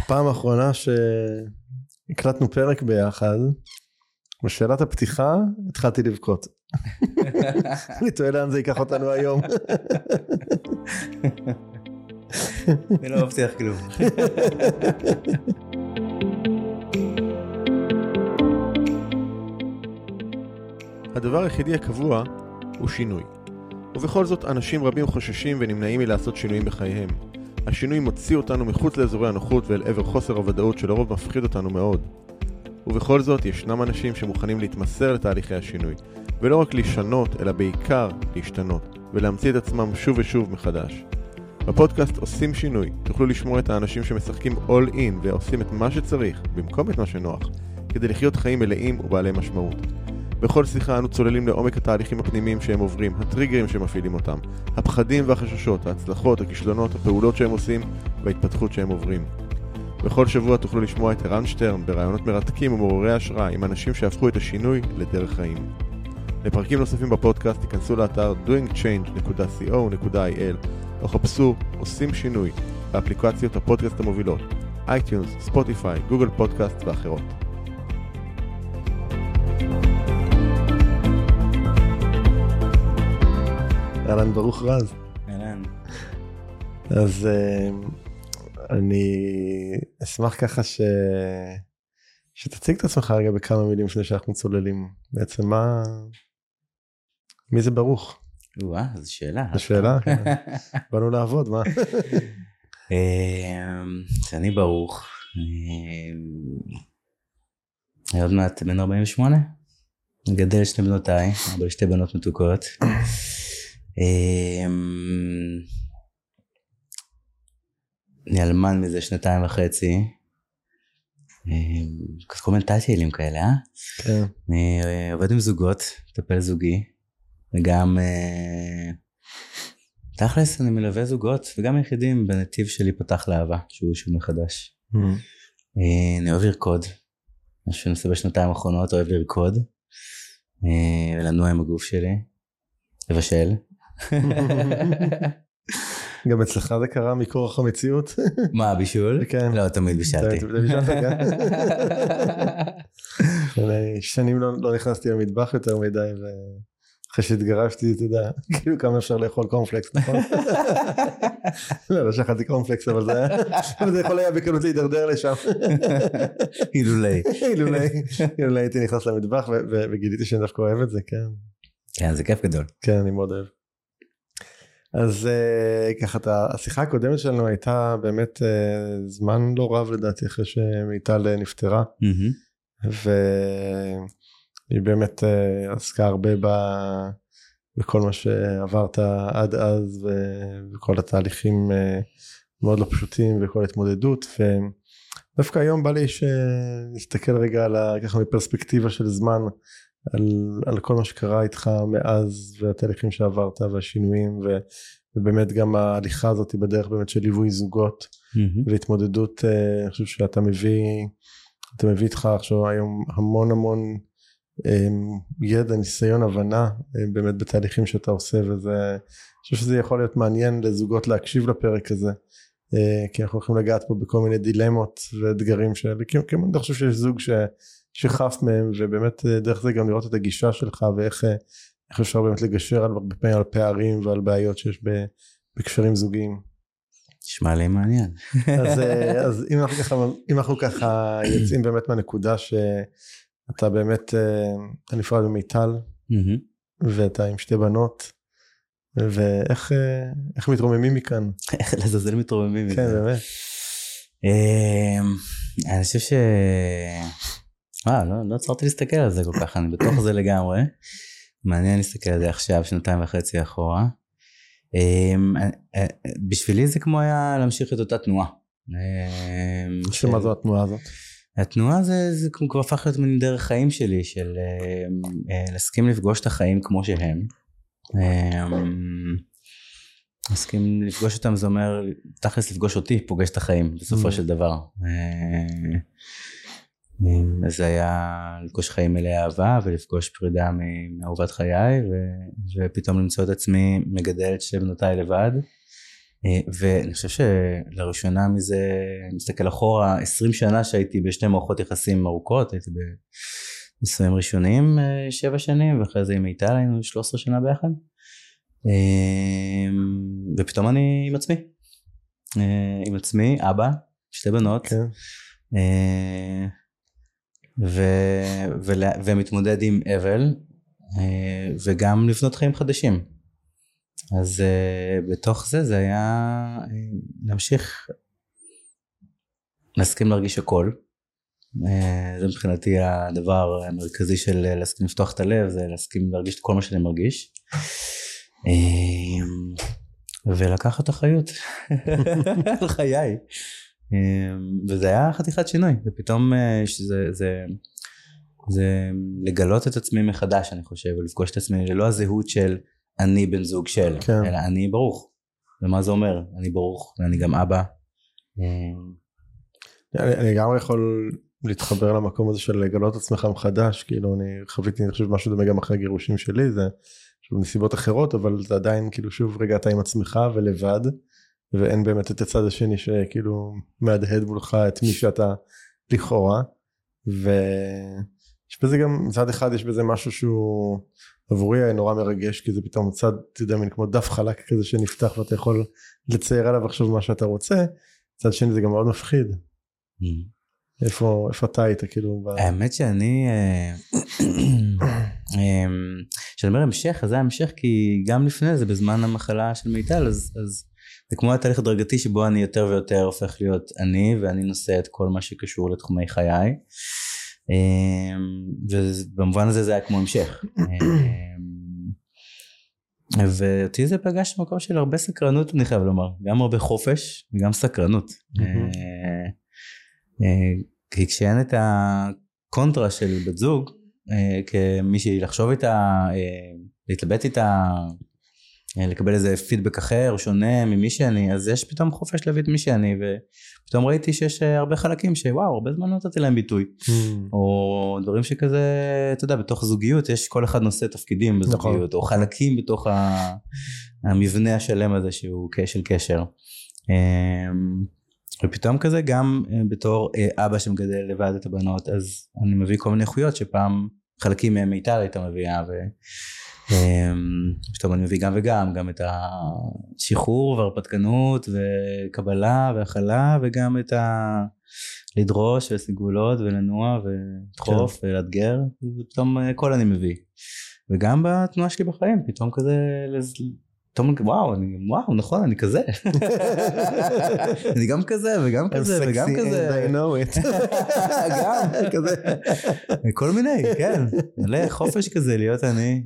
הפעם האחרונה שהקלטנו פרק ביחד, בשאלת הפתיחה התחלתי לבכות. אני תוהה לאן זה ייקח אותנו היום. אני לא מבטיח כלום. הדבר היחידי הקבוע הוא שינוי. ובכל זאת אנשים רבים חוששים ונמנעים מלעשות שינויים בחייהם. השינוי מוציא אותנו מחוץ לאזורי הנוחות ואל עבר חוסר הוודאות שלרוב מפחיד אותנו מאוד. ובכל זאת ישנם אנשים שמוכנים להתמסר לתהליכי השינוי, ולא רק לשנות אלא בעיקר להשתנות, ולהמציא את עצמם שוב ושוב מחדש. בפודקאסט עושים שינוי, תוכלו לשמוע את האנשים שמשחקים all in ועושים את מה שצריך במקום את מה שנוח, כדי לחיות חיים מלאים ובעלי משמעות. בכל שיחה אנו צוללים לעומק התהליכים הפנימיים שהם עוברים, הטריגרים שמפעילים אותם, הפחדים והחששות, ההצלחות, הכישלונות, הפעולות שהם עושים וההתפתחות שהם עוברים. בכל שבוע תוכלו לשמוע את ערן שטרן ברעיונות מרתקים ומעוררי השראה עם אנשים שהפכו את השינוי לדרך חיים. לפרקים נוספים בפודקאסט תיכנסו לאתר doingchange.co.il או חפשו עושים שינוי באפליקציות הפודקאסט המובילות, אייטיונס, ספוטיפיי, גוגל פודקאסט ואחרות. אהלן, ברוך רז. אהלן. אז אני אשמח ככה שתציג את עצמך רגע בכמה מילים לפני שאנחנו צוללים. בעצם מי זה ברוך? זו שאלה. זו שאלה? באנו לעבוד, מה? אני ברוך. אני עוד מעט בן 48. מגדל שתי בנותיי, שתי בנות מתוקות. אני אלמן מזה 2.5 כל מיני טייטלים כאלה, כן. אני עובד עם זוגות, מטפל זוגי, וגם תכלס אני מלווה זוגות וגם יחידים בנתיב שלי פתח לאהבה, שהוא מחדש. אני אוהב לרקוד, משהו שאני עושה בשנתיים האחרונות, אוהב לרקוד ולנוע עם הגוף שלי, לבשל. גם אצלך זה קרה מכורח המציאות? מה, בישול? כן. לא, תמיד בישלתי. שנים לא נכנסתי למטבח יותר מדי, ואחרי שהתגרשתי, אתה יודע, כאילו כמה אפשר לאכול קורנפלקס, נכון? לא שכלתי קורנפלקס, אבל זה יכול היה בקלות להידרדר לשם. אילולי הייתי נכנס למטבח, וגיליתי שאני דווקא אוהב את זה, כן. כן, זה כיף גדול. כן, אני מאוד אוהב. אז ככה, השיחה הקודמת שלנו הייתה באמת זמן לא רב לדעתי אחרי שמיטל נפטרה, והיא באמת עסקה הרבה בכל מה שעברת עד אז, וכל התהליכים מאוד לא פשוטים וכל התמודדות, ודווקא היום בא לי שנסתכל רגע ככה מפרספקטיבה של זמן, על כל מה שקרה איתך מאז והתהליכים שעברת והשינויים ובאמת גם ההליכה הזאת בדרך באמת של ליווי זוגות והתמודדות. אני חושב שאתה מביא איתך עכשיו היום המון ידע, ניסיון, הבנה באמת בתהליכים שאתה עושה, וזה, אני חושב שזה יכול להיות מעניין לזוגות להקשיב לפרק הזה, כי אנחנו הולכים לגעת פה בכל מיני דילמות ואתגרים כי אני חושב שיש זוג שחף מהם, ובאמת דרך זה גם לראות את הגישה שלך ואיך אפשר באמת לגשר על פערים ועל בעיות שיש בקשרים זוגיים. נשמע לי מעניין. אז אם אנחנו ככה יוצאים באמת מהנקודה שאתה באמת נפרד ממיטל, ואתה עם שתי בנות, ואיך מתרוממים מכאן? איך לזלזל מתרוממים מכאן? כן, באמת. אני חושב לא עצרתי להסתכל על זה כל כך, אני בתוך זה לגמרי. מעניין להסתכל על זה עכשיו, 2.5 אחורה. בשבילי זה כמו היה להמשיך את אותה תנועה. שמה זו התנועה הזאת? התנועה זה כבר הפך להיות מן דרך חיים שלי, של להסכים לפגוש את החיים כמו שהם. להסכים לפגוש אותם, זה אומר תכלס לפגוש אותי, פוגש את החיים בסופו של דבר. אז היה לפגוש חיים מלא אהבה ולפגוש פרידה מאהובת חיי, ופתאום למצוא את עצמי מגדל את שתי בנותיי לבד, ואני חושב שלראשונה מזה, מסתכל אחורה, 20 שנה שהייתי בשתי מערכות יחסים ארוכות, הייתי בנישואים ראשונים 7 שנים, ואחרי זה עם מיטל היינו 13 שנה ביחד, ופתאום אני עם עצמי, אבא, 2 בנות, כן. ומתמודד עם אבל, וגם לבנות חיים חדשים. אז בתוך זה היה להמשיך להסכים להרגיש הכל. זה מבחינתי הדבר המרכזי של להסכים לפתוח את הלב, זה להסכים להרגיש את כל מה שאני מרגיש. ולקחת אחריות על חיי. וזה היה חתיכת שינוי. זה פתאום זה לגלות את עצמי מחדש, אני חושב, ולפגוש את עצמי ללא הזהות של אני בן זוג של, כן. אלא אני ברוך. ומה זה אומר? אני ברוך, ואני גם אבא. אני גם יכול להתחבר למקום הזה של לגלות את עצמך מחדש, כאילו אני חוויתי, אני חושב משהו דומה גם אחרי הגירושים שלי, זה נסיבות אחרות, אבל זה עדיין כאילו שוב רגע אתה עם עצמך ולבד, ואין באמת את הצד השני שכאילו מהדהד מולך את מי שאתה לכאורה, ויש בזה גם, מצד אחד יש בזה משהו שהוא עבורי היה נורא מרגש, כי זה פתאום צד, אתה יודע, מין כמו דף חלק כזה שנפתח ואתה יכול לצייר עליו עכשיו מה שאתה רוצה, צד שני זה גם מאוד מפחיד. איפה אתה היית כאילו? האמת שאני כשאני אומר המשך, אז זה המשך כי גם לפני זה בזמן המחלה של מיטל, אז זה כמו התהליך הדרגתי שבו אני יותר ויותר הופך להיות אני, ואני נושא את כל מה שקשור לתחומי חיי, ובמובן הזה זה היה כמו המשך. ואותי זה פגש במקום של הרבה סקרנות, אני חייב לומר, גם הרבה חופש וגם סקרנות. כי כשאין את הקונטרה של בת זוג, כמישהי לחשוב איתה, להתלבט איתה, לקבל איזה פידבק אחר, שונה ממי שאני, אז יש פתאום חופש להביא את מי שאני, ופתאום ראיתי שיש הרבה חלקים שוואו, הרבה זמן לא נתתי להם ביטוי, או דברים שכזה, אתה יודע, בתוך זוגיות, יש כל אחד נושא תפקידים בזוגיות, או חלקים בתוך המבנה השלם הזה, שהוא של קשר. ופתאום כזה גם בתור אבא שמגדל לבד את הבנות, אז אני מביא כל מיני איכויות שפעם חלקים מהם מיטל הייתה מביאה, ופתאום אני מביא גם וגם, גם את השחרור והרפתקנות וקבלה והכלה, וגם את לדרוש וסגולות ולנוע ולדחוף ולאתגר, ופתאום הכל אני מביא. וגם בתנועה שלי בחיים, פתאום כזה וואו, נכון, אני כזה. אני גם כזה, וגם כזה, וגם כזה. I know it. גם כזה. כל מיני, כן. מלא חופש כזה להיות אני.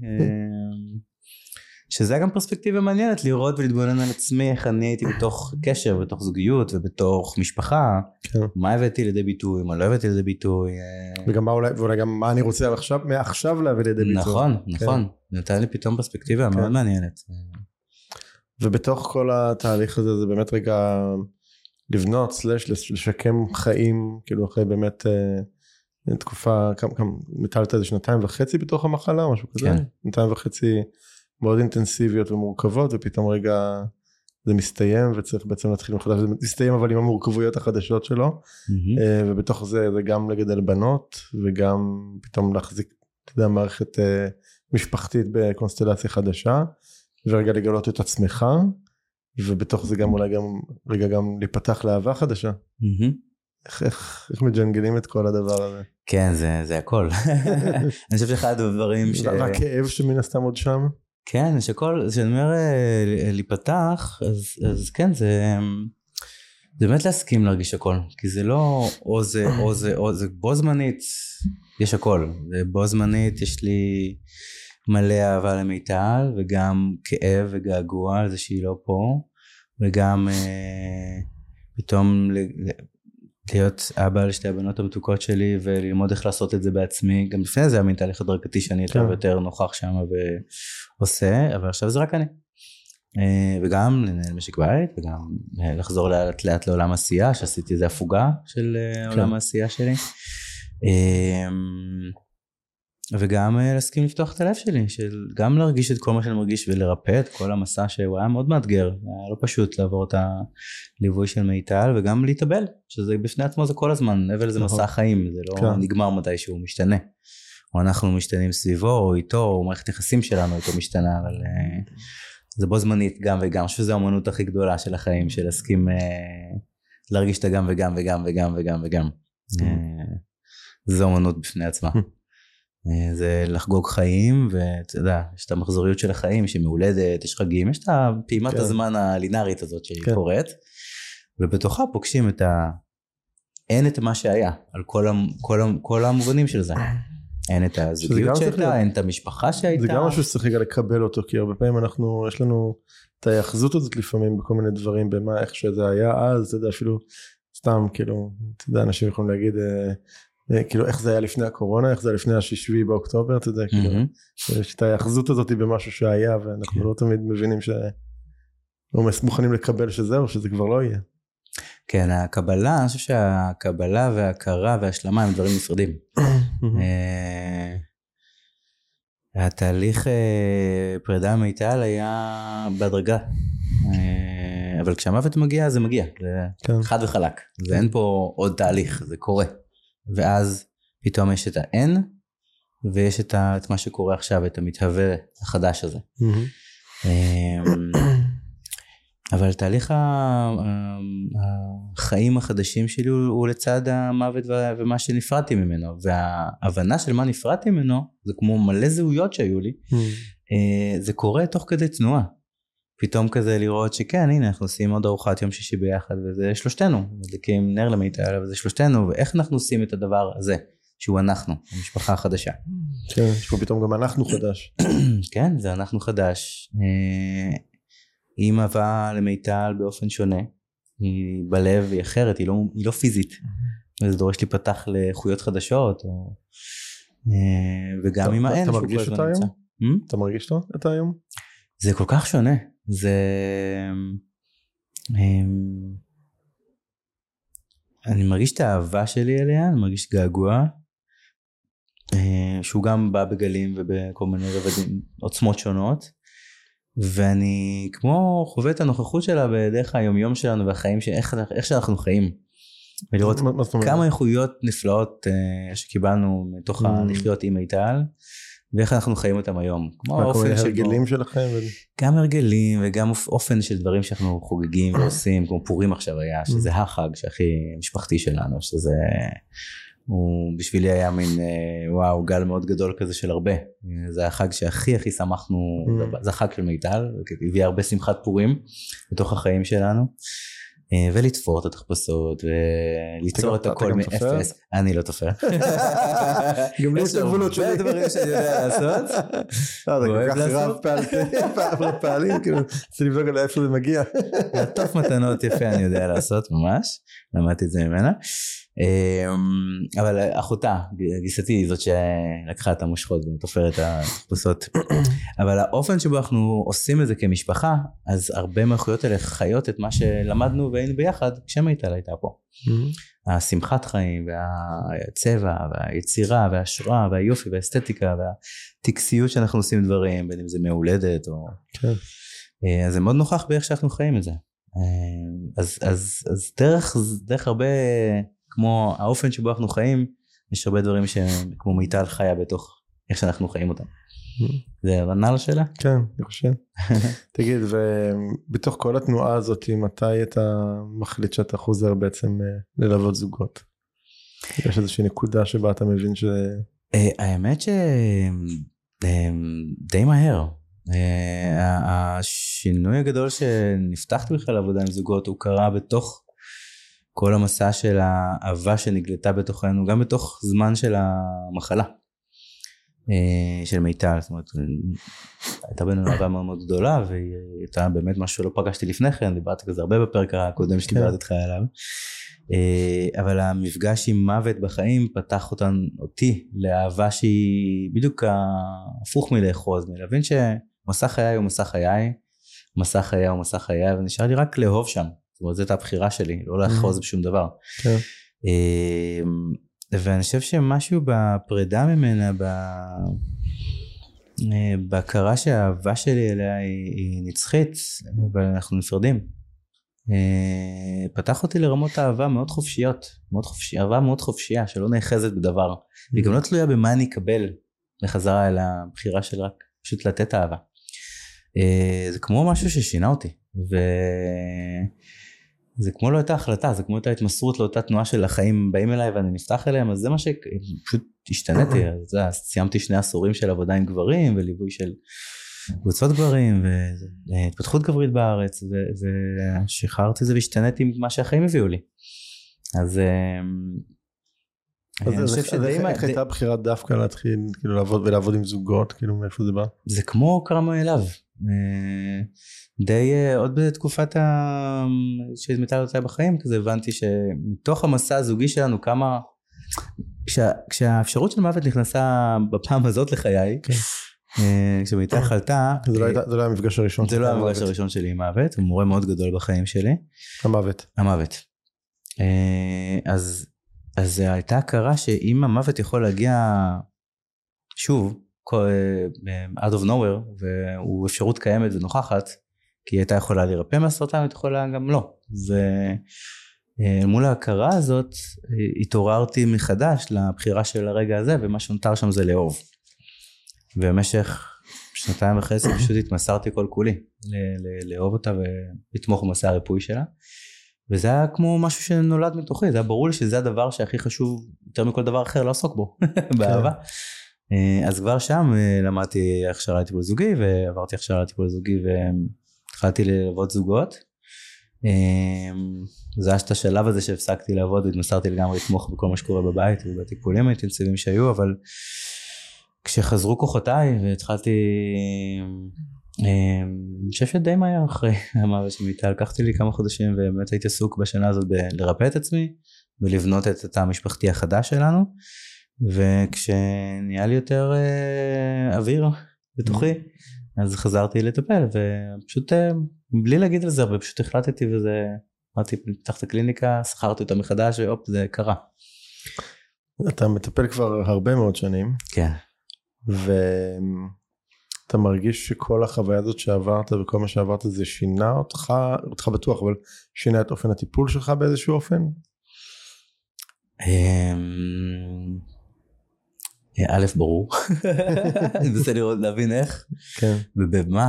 שזה גם פרספקטיבה מעניינת, לראות ולהתבונן על עצמי, איך אני הייתי בתוך קשר, בתוך זוגיות, ובתוך משפחה. מה הבאתי לידי ביטוי, מה לא הבאתי לידי ביטוי. וגם ואולי גם מה אני רוצה מעכשיו להביא לידי ביטוי. נכון, נכון. נתן לי פתאום פרספקטיבה מאוד מעניינת. ובתוך כל התהליך הזה זה באמת רגע לבנות לשקם חיים, כאילו אחרי באמת תקופה, מטלת איזה 2.5 בתוך המחלה, משהו כזה, 2.5 מאוד אינטנסיביות ומורכבות, ופתאום רגע זה מסתיים וצריך בעצם להתחיל מחדש, זה מסתיים אבל עם המורכבויות החדשות שלו, ובתוך זה גם לגדל בנות, וגם פתאום להחזיק, אתה יודע, מערכת משפחתית בקונסטלציה חדשה, ורגע לגלות את עצמך, ובתוך זה גם אולי גם רגע גם להיפתח לאהבה חדשה. איך מג'נגלים את כל הדבר הזה? כן, זה הכל. אני חושב שאחד הדברים והכאב שמן הסתם עוד שם? כן, שאני אומר להיפתח, אז כן, זה באמת להסכים להרגיש הכל, כי זה לא או זה בו זמנית, יש הכל, ובו זמנית יש לי מלא אהבה למיטל, וגם כאב וגעגוע על זה שהיא לא פה, וגם פתאום להיות אבא לשתי הבנות המתוקות שלי, וללמוד איך לעשות את זה בעצמי. גם לפני זה היה מין תהליך הדרגתי שאני יותר ויותר נוכח שם ועושה, אבל עכשיו זה רק אני. וגם לנהל משק בית, וגם לחזור לאט לאט לעולם העשייה, שעשיתי איזה הפוגה של עולם העשייה שלי. וגם להסכים לפתוח את הלב שלי, גם להרגיש את כל מה שאני מרגיש ולרפא את כל המסע שהוא היה מאוד מאתגר, היה לא פשוט לעבור את הליווי של מיטל, וגם להתאבל, שזה בפני עצמו זה כל הזמן, אבל זה מסע חיים, זה לא נגמר מתי שהוא משתנה, או אנחנו משתנים סביבו, או איתו, או מערכת יחסים שלנו איתו משתנה, אבל זה בו זמנית גם וגם, שזו האמנות הכי גדולה של החיים, של להסכים להרגיש את הגם וגם וגם וגם וגם וגם, זו אמנות בפני עצמה. זה לחגוג חיים, ואתה יודע, יש את המחזוריות של החיים שמעולדת, יש חגים, יש את פעימת הזמן הלינארית הזאת שהיא קורית, ובתוכה פוגשים אין את מה שהיה, על כל המובנים של זה. אין את הזוגיות שהייתה, אין את המשפחה שהייתה. זה גם משהו שצריך לקבל אותו, כי הרבה פעמים יש לנו את ההיאחזות הזאת לפעמים בכל מיני דברים, במה, איך שזה היה אז, אתה יודע, אפילו סתם, כאילו, אתה יודע, אנשים יכולים להגיד, כאילו איך זה היה לפני הקורונה, איך זה היה לפני 6 באוקטובר, אתה יודע, כאילו, יש את ההיאחזות הזאת במשהו שהיה, ואנחנו לא תמיד מבינים לא מוכנים לקבל שזהו, שזה כבר לא יהיה. כן, הקבלה, אני חושב שהקבלה וההכרה וההשלמה הם דברים נפרדים. התהליך פרידה מיטל היה בהדרגה, אבל כשהמוות מגיע, זה מגיע, זה חד וחלק, ואין פה עוד תהליך, זה קורה. ואז פתאום יש את האין, ויש את מה שקורה עכשיו, את המתהווה החדש הזה. אבל תהליך החיים החדשים שלי הוא לצד המוות ומה שנפרדתי ממנו, וההבנה של מה נפרדתי ממנו, זה כמו מלא זהויות שהיו לי, זה קורה תוך כדי תנועה. פתאום כזה לראות שכן, הנה אנחנו עושים עוד ארוחת יום שישי ביחד, וזה שלושתנו, מדליקים נר למיטל, וזה שלושתנו, ואיך אנחנו עושים את הדבר הזה, שהוא אנחנו, המשפחה החדשה. כן, יש פה פתאום גם אנחנו חדש. כן, זה אנחנו חדש. היא מבאה למיטל באופן שונה, היא בלב, היא אחרת, היא לא פיזית, וזה דורש להיפתח לאיכויות חדשות, וגם עם האין. אתה מרגיש אותה היום? אתה מרגיש אותה היום? זה כל כך שונה, אני מרגיש את האהבה שלי אליה, אני מרגיש געגוע, שהוא גם בא בגלים ובכל מיני רבדים, עוצמות שונות, ואני כמו חווה את הנוכחות שלה בדרך היומיום שלנו והחיים, איך שאנחנו חיים, ולראות כמה איכויות נפלאות שקיבלנו מתוך הלחיות עם מיטל, ואיך אנחנו חיים אותם היום. כמו האופן שבו... הרגלים שלכם? גם הרגלים וגם אופן של דברים שאנחנו חוגגים ועושים, כמו פורים עכשיו היה, שזה החג שהכי משפחתי שלנו, שזה... הוא בשבילי היה מין, וואו, גל מאוד גדול כזה של הרבה. זה החג שהכי שמחנו, זה החג של מיטל, הביא הרבה שמחת פורים בתוך החיים שלנו. ולתפור את התחפושות וליצור את הכל מאפס. אני לא תופר. גם לי יש את הגבולות שלי. זה דברים שאני יודע לעשות. זה כל כך רב פעלים, כאילו צריך לבדוק על איפה זה מגיע. לעטוף מתנות יפה אני יודע לעשות ממש, למדתי את זה ממנה. אבל אחותה, גיסתי, זאת שלקחה את המושכות ותופרת את התחפושות. אבל האופן שבו אנחנו עושים את זה כמשפחה, אז הרבה מהאחויות האלה חיות את מה שלמדנו והיינו ביחד כשמיטל הייתה פה. השמחת חיים והצבע והיצירה וההשראה והיופי והאסתטיקה והטקסיות שאנחנו עושים דברים, בין אם זה מהולדת או... אז זה מאוד נוכח באיך שאנחנו חיים את זה. אז דרך הרבה... כמו האופן שבו אנחנו חיים, יש הרבה דברים שכמו מיטל חיה בתוך איך שאנחנו חיים אותם. זה ענה לשאלה? כן, אני חושב. תגיד, ובתוך כל התנועה הזאת, מתי אתה מחליט שאתה חוזר בעצם ללוות זוגות? יש איזושהי נקודה שבה אתה מבין ש... האמת די מהר. השינוי הגדול שנפתחתי בכלל לעבודה עם זוגות, הוא קרה בתוך כל המסע של האהבה שנגלתה בתוכנו, גם בתוך זמן של המחלה של מיטל. זאת אומרת, הייתה בינינו אהבה מאוד מאוד גדולה, והיא הייתה באמת משהו שלא פגשתי לפני כן, דיברתי כזה הרבה בפרק הקודם שדיברתי איתך עליו, אבל המפגש עם מוות בחיים פתח אותי לאהבה שהיא בדיוק הפוך מלאחוז, מלהבין שמסע חיי הוא מסע חיי, מסע חיי הוא מסע חיי, ונשאר לי רק לאהוב שם. זאת אומרת, זאת הבחירה שלי, לא לאחוז בשום דבר. ואני חושב שמשהו בפרידה ממנה, בהכרה שהאהבה שלי אליה היא נצחית, אבל אנחנו נפרדים. פתח אותי לרמות אהבה מאוד חופשיות, אהבה מאוד חופשייה, שלא נאחזת בדבר. היא גם לא תלויה במה אני אקבל לחזרה אל הבחירה של רק פשוט לתת אהבה. זה כמו משהו ששינה אותי, וזה כמו לא הייתה החלטה, זה כמו הייתה התמסרות לאותה תנועה של החיים באים אליי ואני נפתח אליהם, אז זה מה שפשוט השתניתי. אז סיימתי 2 עשורים של עבודה עם גברים וליווי של קבוצות גברים והתפתחות גברית בארץ, ושחררתי זה והשתניתי עם מה שהחיים הביאו לי. אז איך הייתה בחירה דווקא להתחיל לעבוד ולעבוד עם זוגות, כאילו מאיפה זה בא? זה כמו קרה מאליו, די עוד בתקופת שהתמתה אותה בחיים, כזה הבנתי שמתוך המסע הזוגי שלנו כמה, כשהאפשרות של מוות נכנסה בפעם הזאת לחיי, כשמיטה חלתה, זה לא היה המפגש הראשון. זה לא היה המפגש הראשון שלי עם מוות, הוא מורה מאוד גדול בחיים שלי. המוות. אז הייתה הכרה שאם המוות יכול להגיע שוב, out of nowhere, והוא אפשרות קיימת ונוכחת, כי היא הייתה יכולה להירפא מהסרטן, היא יכולה גם לא. ומול ההכרה הזאת, התעוררתי מחדש לבחירה של הרגע הזה, ומה שנותר שם זה לאהוב. ובמשך 2.5 פשוט התמסרתי כל כולי, לאהוב אותה ולתמוך במסע הריפוי שלה. וזה היה כמו משהו שנולד מתוכי, זה היה ברור לי שזה הדבר שהכי חשוב יותר מכל דבר אחר לעסוק בו, באהבה. אז כבר שם למדתי הכשרה לטיפול זוגי, ועברתי הכשרה לטיפול זוגי והתחלתי לעבוד זוגות. זה היה את השלב הזה שהפסקתי לעבוד והתמסרתי לגמרי לתמוך בכל מה שקורה בבית ובטיפולים האינטנסיביים שהיו, אבל כשחזרו כוחותיי והתחלתי, אני חושב שדי מהר אחרי המוות של מיטל, לקחתי לי כמה חודשים ובאמת הייתי עסוק בשנה הזאת לרפא את עצמי ולבנות את התא המשפחתי החדש שלנו, וכשנהיה לי יותר אוויר בתוכי אז חזרתי לטפל, ופשוט בלי להגיד על זה הרבה, פשוט החלטתי וזה, אמרתי פתח את הקליניקה, שכרתי אותה מחדש ואופ זה קרה. אתה מטפל כבר הרבה מאוד שנים. כן. ואתה מרגיש שכל החוויה הזאת שעברת וכל מה שעברת זה שינה אותך בטוח, אבל שינה את אופן הטיפול שלך באיזשהו אופן? א' ברור, אני מנסה לראות להבין איך ובמה.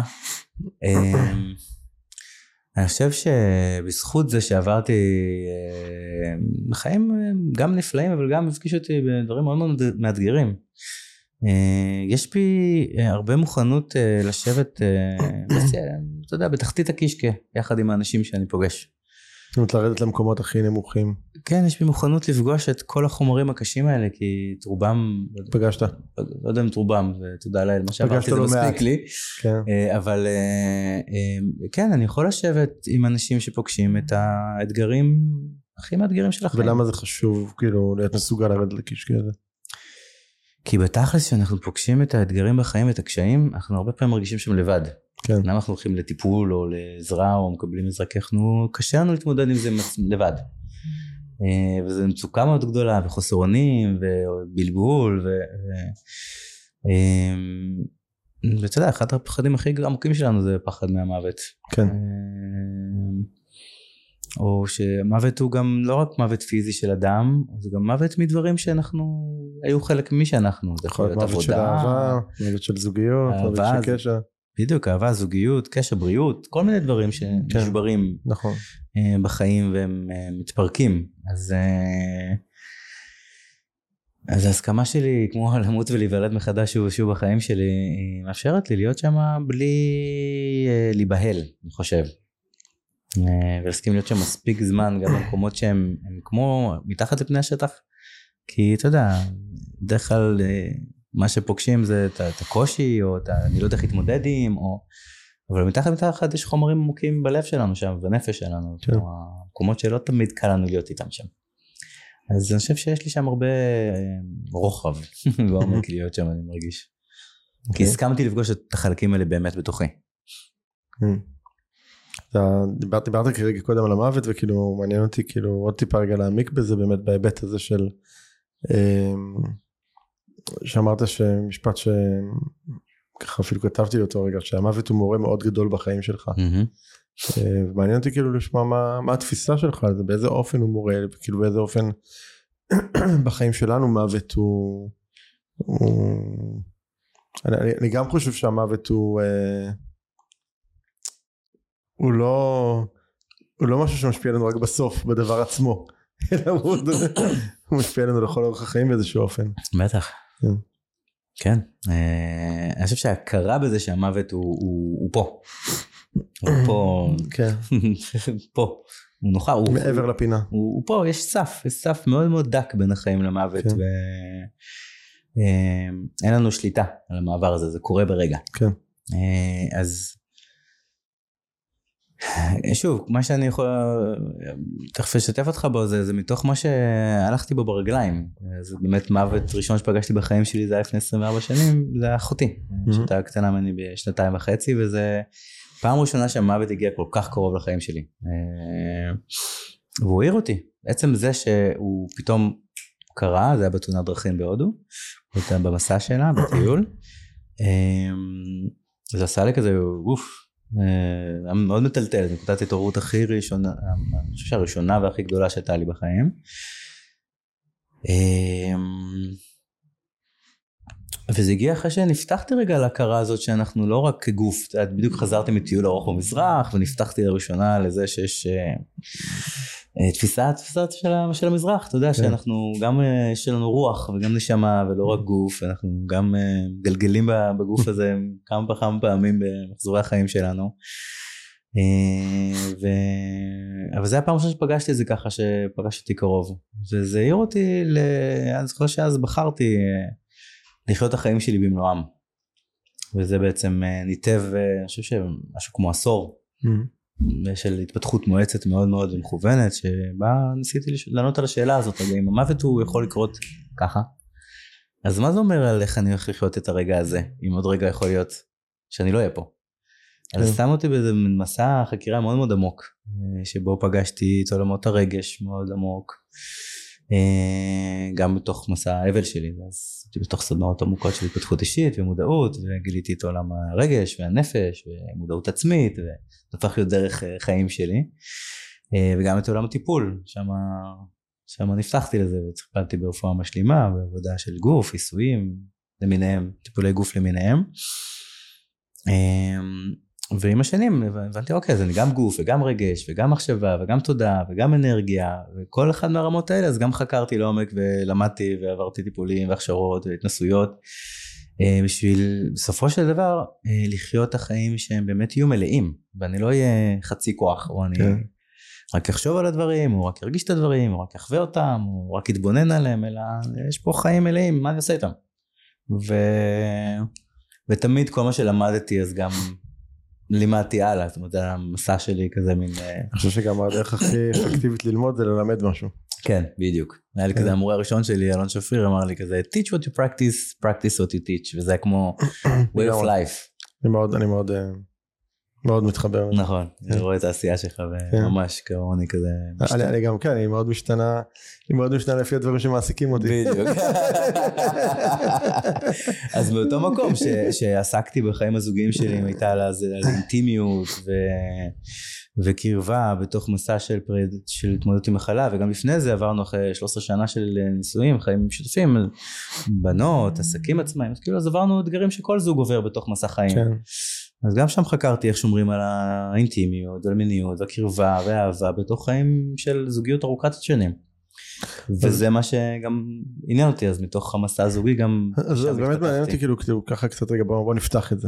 אני חושב שבזכות זה שעברתי חיים גם נפלאים, אבל גם הפגיש אותי בדברים מאוד מאוד מאתגרים. יש בי הרבה מוכנות לשבת, אתה יודע, בתחתית הקישקע, יחד עם האנשים שאני פוגש. זאת אומרת, לרדת למקומות הכי נמוכים. כן, יש בי מוכנות לפגוש את כל החומרים הקשים האלה, כי תרובם... פגשת? לא יודע אם תרובם, ותודה לאל, מה שעברתי זה מספיק לי. אבל כן, אני יכול לשבת עם אנשים שפוגשים את האתגרים הכי מאתגרים של החיים. ולמה זה חשוב, כאילו, להיות מסוגל לרדת לקישקע הזה? כי בתכלס שאנחנו פוגשים את האתגרים בחיים, את הקשיים, אנחנו הרבה פעמים מרגישים שם לבד. כן. למה אנחנו הולכים לטיפול או לעזרה או מקבלים עזרה, כי קשה לנו להתמודד עם זה לבד. וזו מצוקה מאוד גדולה, וחוסר אונים, ובלבול, ואתה יודע, אחד הפחדים הכי עמוקים שלנו זה פחד מהמוות. כן. או שמוות הוא גם לא רק מוות פיזי של אדם, זה גם מוות מדברים שאנחנו, היו חלק ממי שאנחנו. זה יכול להיות עבודה. מוות של אהבה, מוות של זוגיות, מוות של קשר. בדיוק, אהבה, זוגיות, קשר, בריאות, כל מיני דברים שנשברים בחיים והם מתפרקים. אז ההסכמה שלי, כמו למות ולהיוולד מחדש שוב בחיים שלי, היא מאפשרת לי להיות שם בלי להיבהל, אני חושב. ולהסכים להיות שם מספיק זמן, גם במקומות שהם כמו מתחת לפני השטח, כי אתה יודע, דרך כלל מה שפוגשים זה את הקושי, או אני לא יודע איך להתמודד עם, אבל מתחת יש חומרים עמוקים בלב שלנו שם, בנפש שלנו, מקומות שלא תמיד קל לנו להיות איתם שם. אז אני חושב שיש לי שם הרבה רוחב, ועומק להיות שם אני מרגיש. כי הסכמתי לפגוש את החלקים האלה באמת בתוכי. דיברת כרגע קודם על המוות, וכאילו מעניין אותי כאילו עוד טיפה רגע להעמיק בזה באמת בהיבט הזה של שאמרת שמשפט שככה אפילו כתבתי לאותו רגע, שהמוות הוא מורה מאוד גדול בחיים שלך. מעניין אותי כאילו לשמוע מה התפיסה שלך על זה, באיזה אופן הוא מורה, כאילו באיזה אופן בחיים שלנו מוות הוא אני גם חושב שהמוות הוא לא משהו שמשפיע לנו רק בסוף, בדבר עצמו, אלא הוא משפיע לנו לכל אורך החיים באיזשהו אופן. בטח. כן. אני חושב שההכרה בזה שהמוות הוא פה. הוא פה. כן. פה. הוא נוחה. מעבר לפינה. הוא פה, יש סף מאוד מאוד דק בין החיים למוות. אין לנו שליטה על המעבר הזה, זה קורה ברגע. כן. אז שוב, מה שאני יכול תכף לשתף אותך בו, זה מתוך מה שהלכתי בו ברגליים. זה באמת מוות ראשון שפגשתי בחיים שלי, זה היה לפני 24 שנים, זה היה אחותי, שהייתה קטנה ממני בשנתיים וחצי, וזה פעם ראשונה שהמוות הגיע כל כך קרוב לחיים שלי. והוא העיר אותי. בעצם זה שהוא פתאום קרה, זה היה בתאונת דרכים בהודו, במסע שלה, בטיול. זה עשה לי כזה, היה מאוד מטלטל, נקודת התעוררות הכי ראשונה, אני חושב שהראשונה והכי גדולה שהייתה לי בחיים. וזה הגיע אחרי שנפתחתי רגע להכרה הזאת שאנחנו לא רק כגוף, בדיוק חזרתי מטיול ארוך במזרח, ונפתחתי לראשונה לזה שיש תפיסה של המזרח, אתה יודע שאנחנו גם יש לנו רוח וגם נשמה ולא רק גוף, אנחנו גם גלגלים בגוף הזה כמה פעמים במחזורי החיים שלנו. אבל זה הפעם שפגשתי את זה ככה, שפגשתי אותי קרוב, וזה העיר אותי, אני זוכר שאז בחרתי לחיות את החיים שלי במלואם, וזה בעצם ניתב, אני חושב שמשהו כמו עשור, של התפתחות מואצת מאוד מאוד מכוונת, שבה ניסיתי לענות על השאלה הזאת, אם המוות הוא יכול לקרות ככה, אז מה זה אומר על איך אני הולך לחיות את הרגע הזה, אם עוד רגע יכול להיות שאני לא אהיה פה. אז שם אותי באיזה מסע חקירה מאוד מאוד עמוק, שבו פגשתי את עולמות הרגש מאוד עמוק, גם בתוך מסע האבל שלי, אז הייתי בתוך סדנאות עמוקות של התפתחות אישית ומודעות, וגיליתי את עולם הרגש והנפש ומודעות עצמית, וזה הפך להיות דרך חיים שלי, וגם את עולם הטיפול, שם נפתחתי לזה, וציפלתי ברפואה משלימה, בעבודה של גוף, עיסויים למיניהם, טיפולי גוף למיניהם, ועם השנים הבנתי, אוקיי, אז אני גם גוף וגם רגש וגם מחשבה וגם תודעה וגם אנרגיה, וכל אחד מהרמות האלה, אז גם חקרתי לעומק ולמדתי ועברתי טיפולים והכשרות והתנסויות, בשביל בסופו של דבר לחיות את החיים שהם באמת יהיו מלאים, ואני לא אהיה חצי כוח, או אני רק אחשוב על הדברים, או רק ארגיש את הדברים, או רק אחווה אותם, או רק אתבונן עליהם, אלא יש פה חיים מלאים, מה אני עושה איתם? ותמיד כל מה שלמדתי אז גם לימדתי הלאה, זאת אומרת, המסע שלי כזה מין... אני חושב שגם הדרך הכי אפקטיבית ללמוד זה ללמד משהו. כן, בדיוק. היה לי כזה, המורה הראשון שלי, אלון שפריר, אמר לי כזה, teach what you practice, practice what you teach, וזה כמו way of life. אני מאוד מתחבר. נכון, אני רואה את העשייה שלך, וממש כמוני כזה... אני גם כן, היא מאוד משתנה לפי הדברים שמעסיקים אותי. בדיוק. אז באותו מקום שעסקתי בחיים הזוגיים שלי, הייתה על אינטימיות וקרבה בתוך מסע של התמודדות עם מחלה, וגם לפני זה עברנו אחרי 13 שנה של נישואים, חיים משותפים, בנות, עסקים עצמאים, אז כאילו אז עברנו אתגרים שכל זוג עובר בתוך מסע חיים. אז גם שם חקרתי איך שומרים על האינטימיות והמיניות והקרבה והאהבה בתוך חיים של זוגיות ארוכת שנים. וזה מה שגם עניין אותי, אז מתוך המסע הזוגי גם... אז באמת מעניין אותי כאילו ככה קצת רגע, בוא נפתח את זה.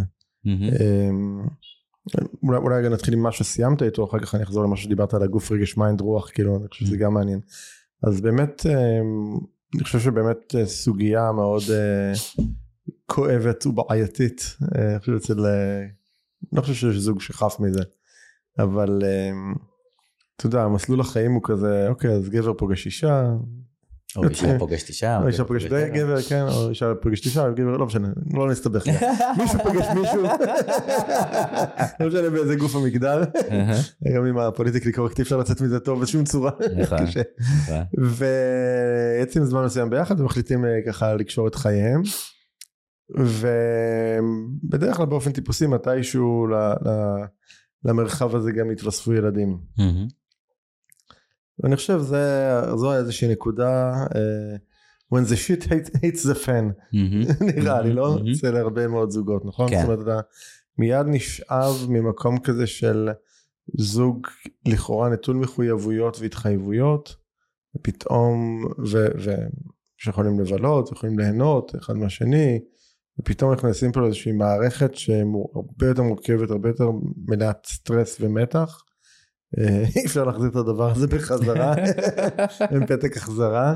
אולי רגע נתחיל עם מה שסיימת איתו, אחר כך אני אחזור למה שדיברת על הגוף, רגש, מיינד, רוח, כאילו אני חושב שזה גם מעניין. אז באמת, אני חושב שבאמת סוגיה מאוד כואבת ובעייתית, אני חושב אצל... לא חושב שיש זוג שחף מזה, אבל אתה יודע, מסלול החיים הוא כזה, אוקיי, אז גבר פוגש אישה, או אישה פוגשת אישה. או אישה פוגשת גבר, כן, או אישה פוגשת אישה, או גבר, לא משנה, לא נסתבך. מישהו פוגש מישהו, לא משנה באיזה גוף המגדר, גם עם הפוליטיקלי קורקט אפשר לצאת מזה טוב בשום צורה. ויצאים זמן מסוים ביחד, ומחליטים ככה לקשור את חייהם, ובדרך כלל באופן טיפוסי, מתישהו למרחב הזה גם התווספו ילדים. ואני חושב זו איזושהי נקודה, when the shit hates the fan, נראה לי, לא? אצל הרבה מאוד זוגות, נכון? זאת אומרת, אתה מיד נשאב ממקום כזה של זוג לכאורה נטול מחויבויות והתחייבויות, ופתאום, שיכולים לבלות, יכולים ליהנות אחד מהשני, ופתאום נכנסים פה לאיזושהי מערכת שהרבה יותר מורכבת, הרבה יותר מלאת סטרס ומתח, אי אפשר להחזיר את הדבר הזה בחזרה, עם פתק החזרה,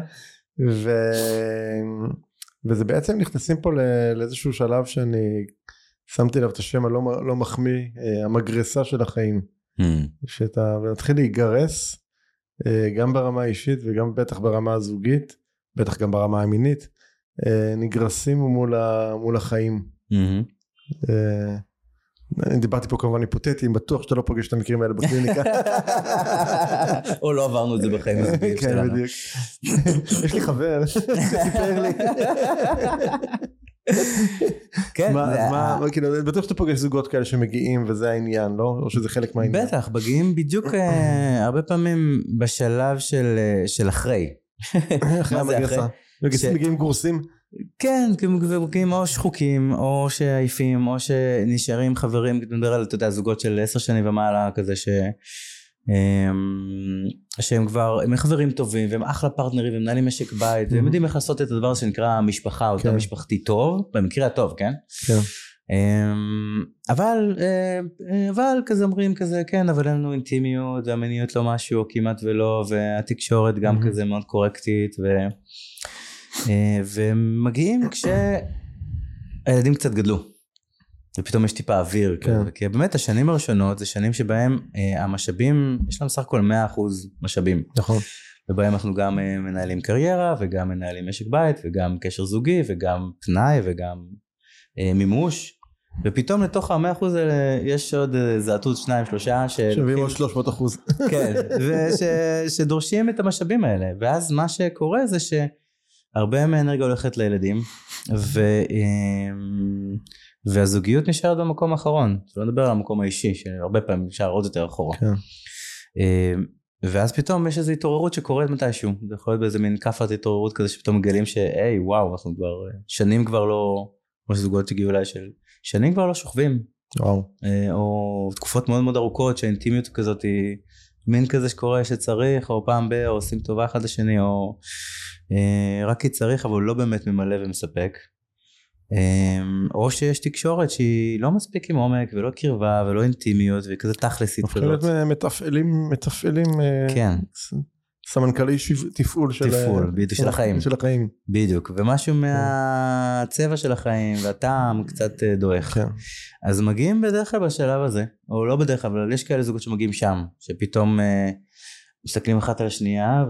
וזה בעצם נכנסים פה לאיזשהו שלב שאני שמתי לב את השם הלא מחמיא, המגרסה של החיים, שאתה מתחיל להיגרס, גם ברמה האישית וגם בטח ברמה הזוגית, בטח גם ברמה המינית, נגרסים מול החיים. אני דיברתי פה כמובן היפותטיים, בטוח שאתה לא פוגש את המקרים האלה בקליניקה. או לא עברנו את זה בחיים הזוגיים שלנו. כן, בדיוק. יש לי חבר, סיפר לי. כן. בטוח שאתה פוגש זוגות כאלה שמגיעים וזה העניין, לא? או שזה חלק מהעניין? בטח, מגיעים בדיוק הרבה פעמים בשלב של אחרי. אחרי המגרסה. מגיעים גורסים? כן, מגיעים או שחוקים, או שעייפים, או שנשארים חברים, נדבר על, אתה יודע, זוגות של 10 שנים ומעלה, כזה שהם כבר, הם חברים טובים, והם אחלה פרטנרים, והם מנהלים משק בית, והם יודעים איך לעשות את הדבר שנקרא משפחה, או יותר משפחתי טוב, במקרה הטוב, כן? כן. אבל כזה אומרים כזה, כן, אבל אין לנו אינטימיות, והמיניות לא משהו, כמעט ולא, והתקשורת גם כזה מאוד קורקטית, והם מגיעים כשהילדים קצת גדלו, ופתאום יש טיפה אוויר, כי באמת השנים הראשונות זה שנים שבהם המשאבים, יש להם סך הכל 100% משאבים. נכון. ובהם אנחנו גם מנהלים קריירה, וגם מנהלים משק בית, וגם קשר זוגי, וגם פנאי, וגם מימוש, ופתאום לתוך ה100% האלה יש עוד זעתות 2-3 שווים עוד 300%. כן, שדורשים את המשאבים האלה, ואז מה שקורה זה הרבה מהאנרגיה הולכת לילדים, והזוגיות נשארת במקום האחרון, שלא נדבר על המקום האישי, שהרבה פעמים נשאר עוד יותר אחורה. ואז פתאום יש איזו התעוררות שקורית מתישהו, זה יכול להיות באיזה מין כפת התעוררות כזה, שפתאום מגלים שהי וואו, אנחנו כבר שנים כבר לא, כמו שזוגות הגיעו אליי, שנים כבר לא שוכבים, או תקופות מאוד מאוד ארוכות, שהאינטימיות כזאת היא מין כזה שקורה שצריך, או פעם או עושים טובה אחד לשני, או רק כי צריך, אבל לא באמת ממלא ומספק, או שיש תקשורת שהיא לא מספיק עם עומק, ולא קרבה, ולא אינטימיות, וכזה תכלסית כזאת. מתפעלים, כן. סמנכ"לי תפעול של החיים. של החיים. בדיוק, ומשהו מהצבע של החיים, והטעם קצת דועך. אז מגיעים בדרך כלל בשלב הזה, או לא בדרך כלל, אבל יש כאלה זוגות שמגיעים שם, שפתאום מסתכלים אחת על השנייה,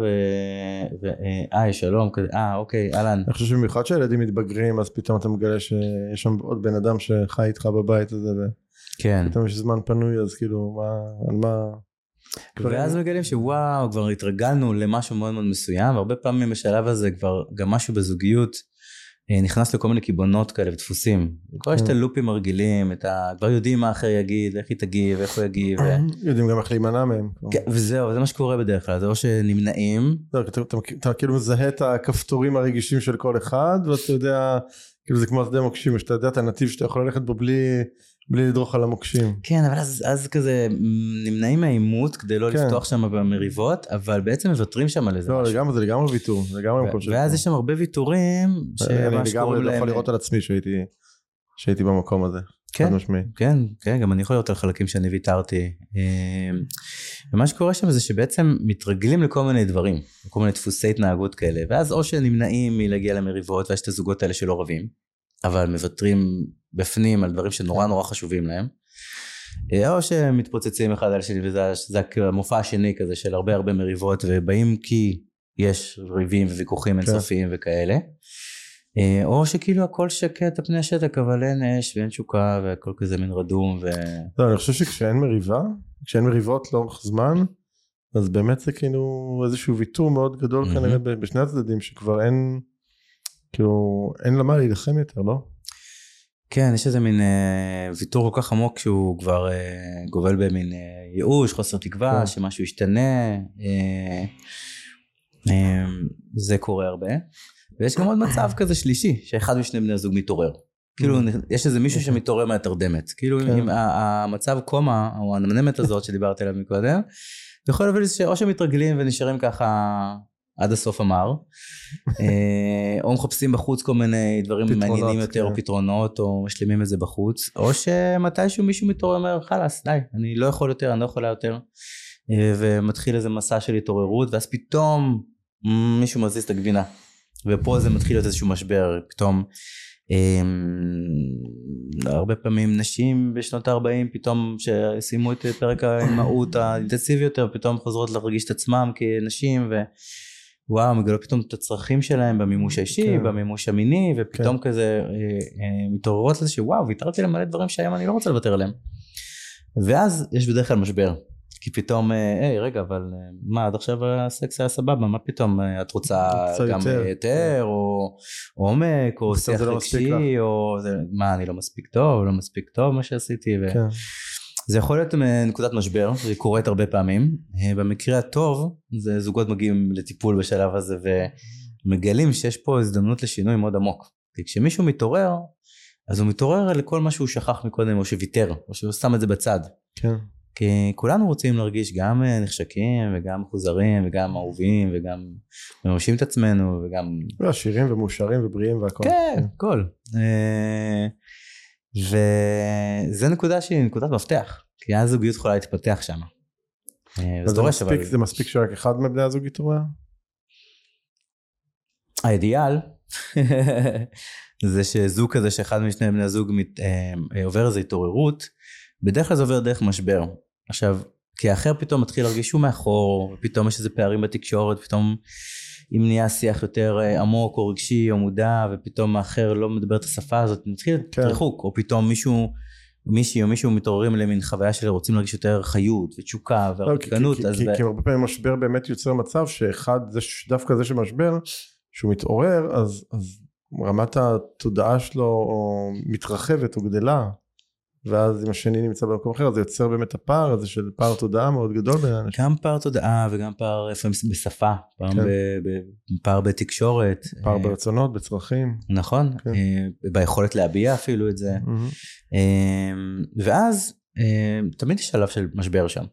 שלום, אוקיי, אהלן. אני חושב שבמיוחד שהילדים מתבגרים, אז פתאום אתה מגלה שיש שם עוד בן אדם שחי איתך בבית הזה, ופתאום יש זמן פנוי, אז כאילו, על מה... ואז מגלים שוואו, כבר התרגלנו למשהו מאוד מאוד מסוים, והרבה פעמים בשלב הזה כבר גם משהו בזוגיות נכנס לכל מיני קיבעונות כאלה ודפוסים. כבר יש את הלופים הרגילים, כבר יודעים מה אחר יגיד, איך היא תגיב, איך הוא יגיב. יודעים גם איך להימנע מהם. וזהו, זה מה שקורה בדרך כלל, זה או שנמנעים. אתה כאילו מזהה את הכפתורים הרגישים של כל אחד, ואתה יודע, כאילו זה כמו שדה מוקשים, שאתה יודע את הנתיב שאתה יכול ללכת בו בלי לדרוך על המוקשים. כן, אבל אז כזה נמנעים מהעימות כדי לא לפתוח שם במריבות, אבל בעצם מוותרים שם על איזה משהו. לא, זה לגמרי ויתור. ואז יש שם הרבה ויתורים, אני לגמרי לא יכול לראות על עצמי שהייתי במקום הזה. כן, גם אני יכול לראות על חלקים שאני ויתרתי. ומה שקורה שם זה שבעצם מתרגלים לכל מיני דברים, לכל מיני דפוסי התנהגות כאלה, ואז או שנמנעים מלהגיע למריבות, ויש את הזוגות האלה שלא רבים, אבל מוותרים בפנים על דברים שנורא נורא חשובים להם, או שמתפוצצים אחד על שני, וזה המופע השני כזה של הרבה מריבות, ובאים כי יש ריבים וויכוחים אינסופיים וכאלה, או שכאילו הכל שקט על פני השטח, אבל אין אש ואין תשוקה והכל כזה מין רדום לא, אני חושב שכשאין מריבה, כשאין מריבות לאורך זמן, אז באמת זה כאילו איזשהו ויתור מאוד גדול כנראה בשני הצדדים, שכבר אין, כאילו, אין למה להילחם יותר, לא? כן, יש איזה מין ויתור כל כך עמוק שהוא כבר גובל במין ייאוש, חוסר תקווה, שמשהו ישתנה, זה קורה הרבה. ויש גם עוד מצב כזה שלישי, שאחד משני בני הזוג מתעורר. כאילו, יש איזה מישהו שמתעורר מהתרדמת. כאילו, עם המצב קומה, או הנמנמת הזאת שדיברתי עליו מקודם, זה יכול להביא לזה שאו שמתרגלים ונשארים ככה עד הסוף המר, או מחפשים בחוץ כל מיני דברים מעניינים יותר, או פתרונות, או משלימים את זה בחוץ, או שמתישהו מישהו מתעורר אומר, חלס, די, אני לא יכול יותר, אני לא יכולה יותר, ומתחיל איזה מסע של התעוררות, ואז פתאום מישהו מזיז את הגבינה, ופה זה מתחיל להיות איזשהו משבר, פתאום, הרבה פעמים נשים בשנות ה-40 פתאום שסיימו את פרק האימהות האינטנסיבי יותר, פתאום חוזרות להרגיש את עצמם כנשים, ווואו, מגלות פתאום את הצרכים שלהם במימוש האישי, במימוש המיני, ופתאום כזה מתעוררות לזה שוואו, ויתרתי למלא דברים שהיום אני לא רוצה לוותר עליהם. ואז יש בדרך כלל משבר, כי פתאום, היי רגע, אבל מה, עד עכשיו הסקס היה סבבה, מה פתאום את רוצה גם יותר, או עומק, או שיח רגשי, או מה, אני לא מספיק טוב מה שעשיתי, זה יכול להיות נקודת משבר, זה קורית הרבה פעמים, במקרה הטוב, זה זוגות מגיעים לטיפול בשלב הזה, ומגלים שיש פה הזדמנות לשינוי מאוד עמוק, כי כשמישהו מתעורר, אז הוא מתעורר לכל מה שהוא שכח מקודם, או שוויתר, או שהוא שם את זה בצד. כן. כי כולנו רוצים להרגיש גם נחשקים, וגם מחוזרים, וגם אהובים, וגם מממשים את עצמנו, וגם... ועשירים ומאושרים ובריאים והכל. כן, הכל. וזה נקודה שהיא נקודת מפתח, כי הזוגיות יכולה להתפתח שם. זה מספיק שרק אחד מבני הזוג יתעורר? האידיאל זה שזוג כזה שאחד משני בני הזוג עובר איזו התעוררות, בדרך כלל זה עובר דרך משבר. עכשיו, כי האחר פתאום מתחיל להרגיש שהוא מאחור, ופתאום יש איזה פערים בתקשורת, פתאום אם נהיה שיח יותר עמוק או רגשי או מודע, ופתאום האחר לא מדבר את השפה הזאת, מתחיל רחוק, או פתאום מישהי או מישהו מתעוררים למין חוויה של רוצים להרגיש יותר חיות ותשוקה והרקנות. כי הרבה פעמים משבר באמת יוצר מצב שאחד, דווקא זה שמשבר, שהוא מתעורר, אז רמת התודעה שלו מתרחבת או גדלה, ואז אם השני נמצא במקום אחר, אז זה יוצר באמת הפער הזה של פער תודעה מאוד גדול בין האנשים. גם פער תודעה וגם פער בשפה, פער בתקשורת. פער ברצונות, בצרכים. נכון, ביכולת להביע אפילו את זה. ואז תמיד יש שלב של משבר שם.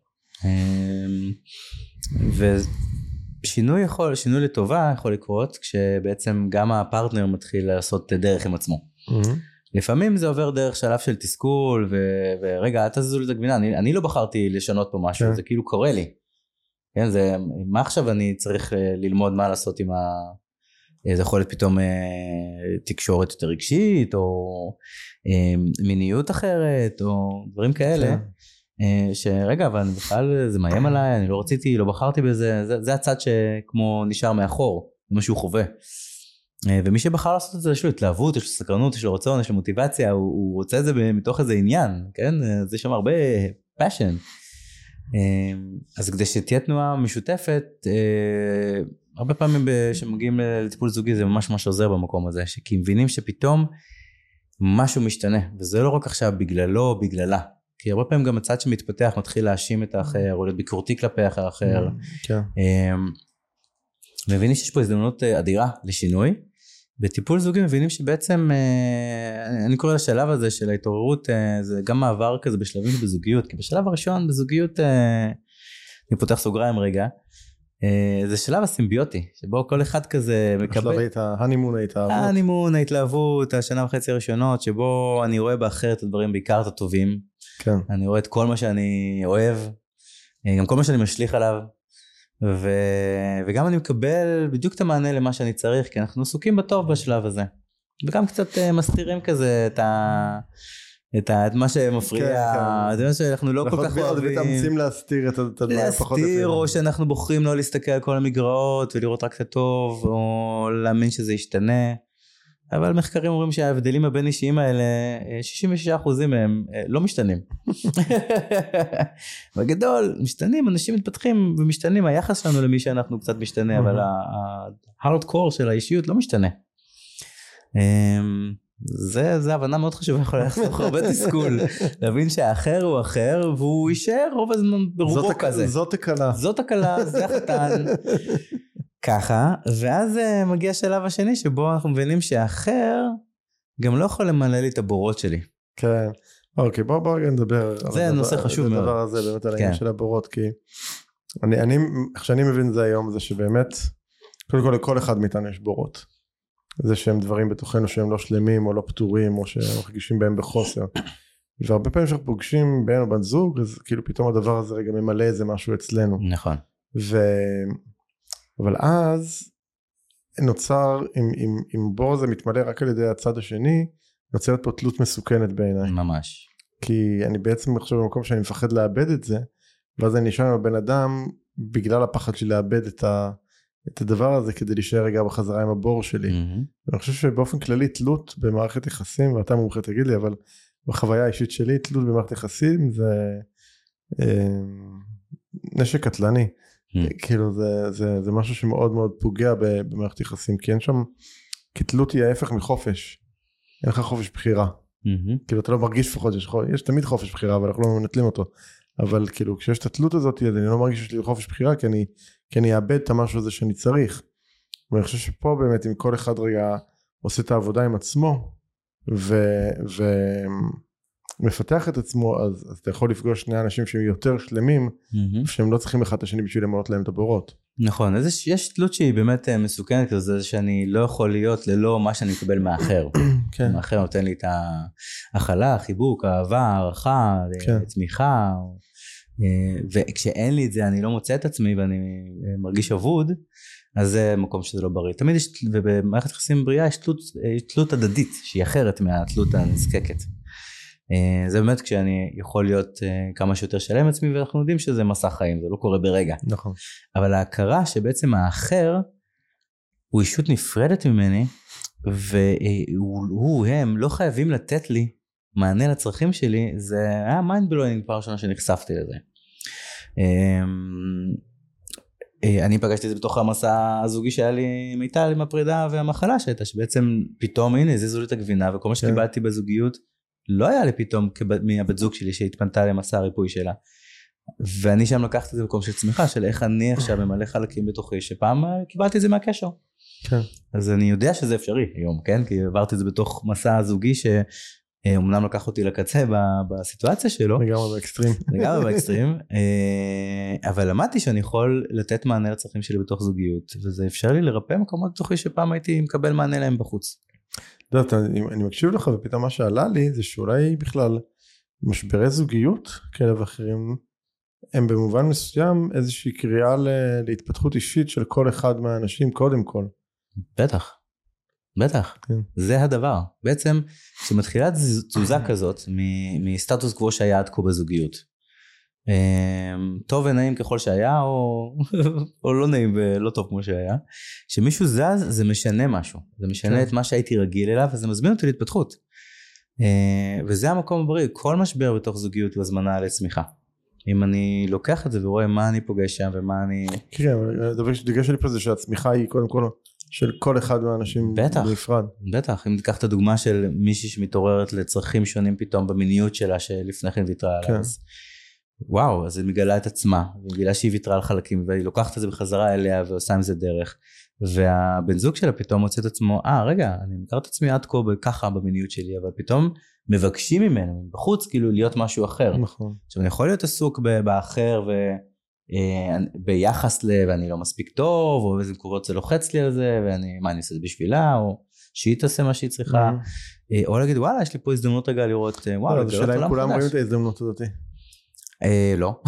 ושינוי לטובה יכול לקרות, כשבעצם גם הפרטנר מתחיל לעשות דרך עם עצמו. לפעמים זה עובר דרך שלב של תסכול, ורגע, אל תזזו לי את הגבינה, אני לא בחרתי לשנות פה משהו, זה כאילו קורה לי. כן, מה עכשיו אני צריך ללמוד מה לעשות עם זה יכול להיות פתאום תקשורת יותר רגשית, או מיניות אחרת, או דברים כאלה, שרגע, אבל בכלל זה מאיים עליי, אני לא רציתי, לא בחרתי בזה, זה הצד שכמו נשאר מאחור, זה מה שהוא חווה. ומי שבחר לעשות את זה, יש לו התלהבות, יש לו סקרנות, יש לו רצון, יש לו מוטיבציה, הוא רוצה את זה מתוך איזה עניין, כן? זה שם הרבה passion. אז כדי שתהיה תנועה משותפת, הרבה פעמים שמגיעים לטיפול זוגי, זה ממש ממש עוזר במקום הזה, כי מבינים שפתאום משהו משתנה, וזה לא רק עכשיו בגללו או בגללה, כי הרבה פעמים גם הצד שמתפתח מתחיל להאשים את האחר, או להיות ביקורתי כלפי האחר. מבינים שיש פה הזדמנות אדירה לשינוי. בטיפול זוגי מבינים שבעצם, אני קורא לשלב הזה של ההתעוררות, זה גם מעבר כזה בשלבים בזוגיות, כי בשלב הראשון בזוגיות, אני פותח סוגריים רגע, זה שלב הסימביוטי, שבו כל אחד כזה מקבל... הנימון, ההתלהבות, השנה וחצי הראשונות, שבו אני רואה באחר את הדברים, בעיקר את הטובים. כן. אני רואה את כל מה שאני אוהב, גם כל מה שאני משליך עליו, וגם אני מקבל בדיוק את המענה למה שאני צריך, כי אנחנו עסוקים בטוב בשלב הזה. וגם קצת מסתירים כזה את מה שמפריע, זה מה שאנחנו לא כל כך אוהבים. מתאמצים להסתיר את הדברים פחות יפים. להסתיר, או שאנחנו בוחרים לא להסתכל על כל המגרעות, ולראות רק את הטוב, או להאמין שזה ישתנה. אבל מחקרים אומרים שההבדלים הבין אישיים האלה, 66% מהם לא משתנים. בגדול, משתנים, אנשים מתפתחים ומשתנים, היחס שלנו למי שאנחנו קצת משתנה, אבל ההארדקור של האישיות לא משתנה. זה הבנה מאוד חשובה, יכולה לחסוך הרבה תסכול, להבין שהאחר הוא אחר, והוא יישאר רוב הזמן ברובו כזה. זאת הקלה. זאת הקלה, זה החתן. ככה, ואז מגיע השלב השני, שבו אנחנו מבינים שהאחר גם לא יכול למלא לי את הבורות שלי. כן, אוקיי, בואו רגע נדבר. זה נושא חשוב מאוד. הדבר הזה, באמת על העניין של הבורות, כי איך שאני מבין זה היום, זה שבאמת, קודם כל לכל אחד מאיתנו יש בורות. זה שהם דברים בתוכנו שהם לא שלמים, או לא פתורים, או שמרגישים בהם בחוסר. והרבה פעמים שאנחנו פוגשים בין או בת זוג, אז כאילו פתאום הדבר הזה רגע ממלא איזה משהו אצלנו. נכון. אבל אז נוצר, אם בור הזה מתמלא רק על ידי הצד השני, נוצרת פה תלות מסוכנת בעיניי. ממש. כי אני בעצם עכשיו במקום שאני מפחד לאבד את זה, ואז אני נשאר עם הבן אדם, בגלל הפחד שלי לאבד את הדבר הזה, כדי להישאר רגע בחזרה עם הבור שלי. ואני חושב שבאופן כללי תלות במערכת יחסים, ואתה מומחה תגיד לי, אבל בחוויה האישית שלי, תלות במערכת יחסים זה נשק קטלני. כאילו זה משהו שמאוד מאוד פוגע במערכת יחסים, כי אין שם, כי תלות היא ההפך מחופש, אין לך חופש בחירה, כאילו אתה לא מרגיש לפחות, יש תמיד חופש בחירה, אבל אנחנו לא מנטלים אותו, אבל כאילו כשיש את התלות הזאת, אני לא מרגיש שיש לי חופש בחירה, כי אני אאבד את המשהו הזה שאני צריך, ואני חושב שפה באמת אם כל אחד רגע עושה את העבודה עם עצמו, מפתח את עצמו, אז אתה יכול לפגוש שני אנשים שהם יותר שלמים, שהם לא צריכים אחד את השני בשביל למרות להם את הבורות. נכון, יש תלות שהיא באמת מסוכנת, זה שאני לא יכול להיות ללא מה שאני מקבל מאחר. מאחר נותן לי את ההכלה, חיבוק, אהבה, הערכה, תמיכה, וכשאין לי את זה אני לא מוצא את עצמי ואני מרגיש אבוד, אז זה מקום שזה לא בריא. תמיד יש, ובמערכת יחסים בריאה יש תלות הדדית, שהיא אחרת מהתלות הנזקקת. זה באמת כשאני יכול להיות כמה שיותר שלם עצמי, ואנחנו יודעים שזה מסע חיים, זה לא קורה ברגע. נכון. אבל ההכרה שבעצם האחר הוא אישות נפרדת ממני, והם לא חייבים לתת לי מענה לצרכים שלי, זה היה mind blowing פעם ראשונה שנחשפתי לזה. אני פגשתי את זה בתוך המסע הזוגי שהיה לי מיטל עם הפרידה והמחלה שהייתה, שבעצם פתאום הנה זיזו לי את הגבינה, וכל מה שקיבלתי בזוגיות לא היה לי פתאום מהבת זוג שלי שהתפנתה למסע הריפוי שלה, ואני שם לקחתי את זה במקום של צמיחה, של איך אני עכשיו ממלא חלקים בתוכי, שפעם קיבלתי את זה מהקשר. כן. אז אני יודע שזה אפשרי היום, כן? כי עברתי את זה בתוך מסע הזוגי שאומנם לקח אותי לקצה בסיטואציה שלו. לגמרי באקסטרים. לגמרי באקסטרים, אבל למדתי שאני יכול לתת מענה לצרכים שלי בתוך זוגיות, וזה אפשר לי לרפא מקומות בתוכי שפעם הייתי מקבל מענה להם בחוץ. אני מקשיב לך ופתאום מה שעלה לי זה שאולי בכלל משברי זוגיות כאלה ואחרים הם במובן מסוים איזושהי קריאה להתפתחות אישית של כל אחד מהאנשים קודם כל. בטח, כן. זה הדבר. בעצם כשמתחילה תזוזה כזאת מסטטוס קוו שהיה עד כה בזוגיות, טוב ונעים ככל שהיה או לא נעים ולא טוב כמו שהיה, כשמישהו זז זה משנה משהו, זה משנה את מה שהייתי רגיל אליו, וזה מזמין אותי להתפתחות, וזה המקום הבריא. כל משבר בתוך זוגיות הוא הזמנה לצמיחה, אם אני לוקח את זה ורואה מה אני פוגש שם ומה אני... כן, הדבר שדגש שלי פה זה שהצמיחה היא קודם כל של כל אחד מהאנשים בנפרד. בטח, אם תיקח את הדוגמה של מישהי שמתעוררת לצרכים שונים פתאום במיניות שלה שלפני כן ויתרה עליו, וואו, אז היא מגלה את עצמה, ומגלה שהיא ויתרה על חלקים, והיא לוקחת את זה בחזרה אליה, ועושה עם זה דרך, והבן זוג שלה פתאום מוצא את עצמו, רגע, אני מכיר את עצמי עד כה ככה במיניות שלי, אבל פתאום מבקשים ממנו, בחוץ, כאילו להיות משהו אחר. נכון. עכשיו, אני יכול להיות עסוק באחר, ביחס ואני לא מספיק טוב, או איזה מקורות זה לוחץ לי על זה, מה אני אעשה זה בשבילה, או שהיא תעשה מה שהיא צריכה, או להגיד, וואלה, יש לי פה הזדמנות רגע לראות, וואלה, השאלה אם כולם רואים את ההזדמנות הזאת. לא.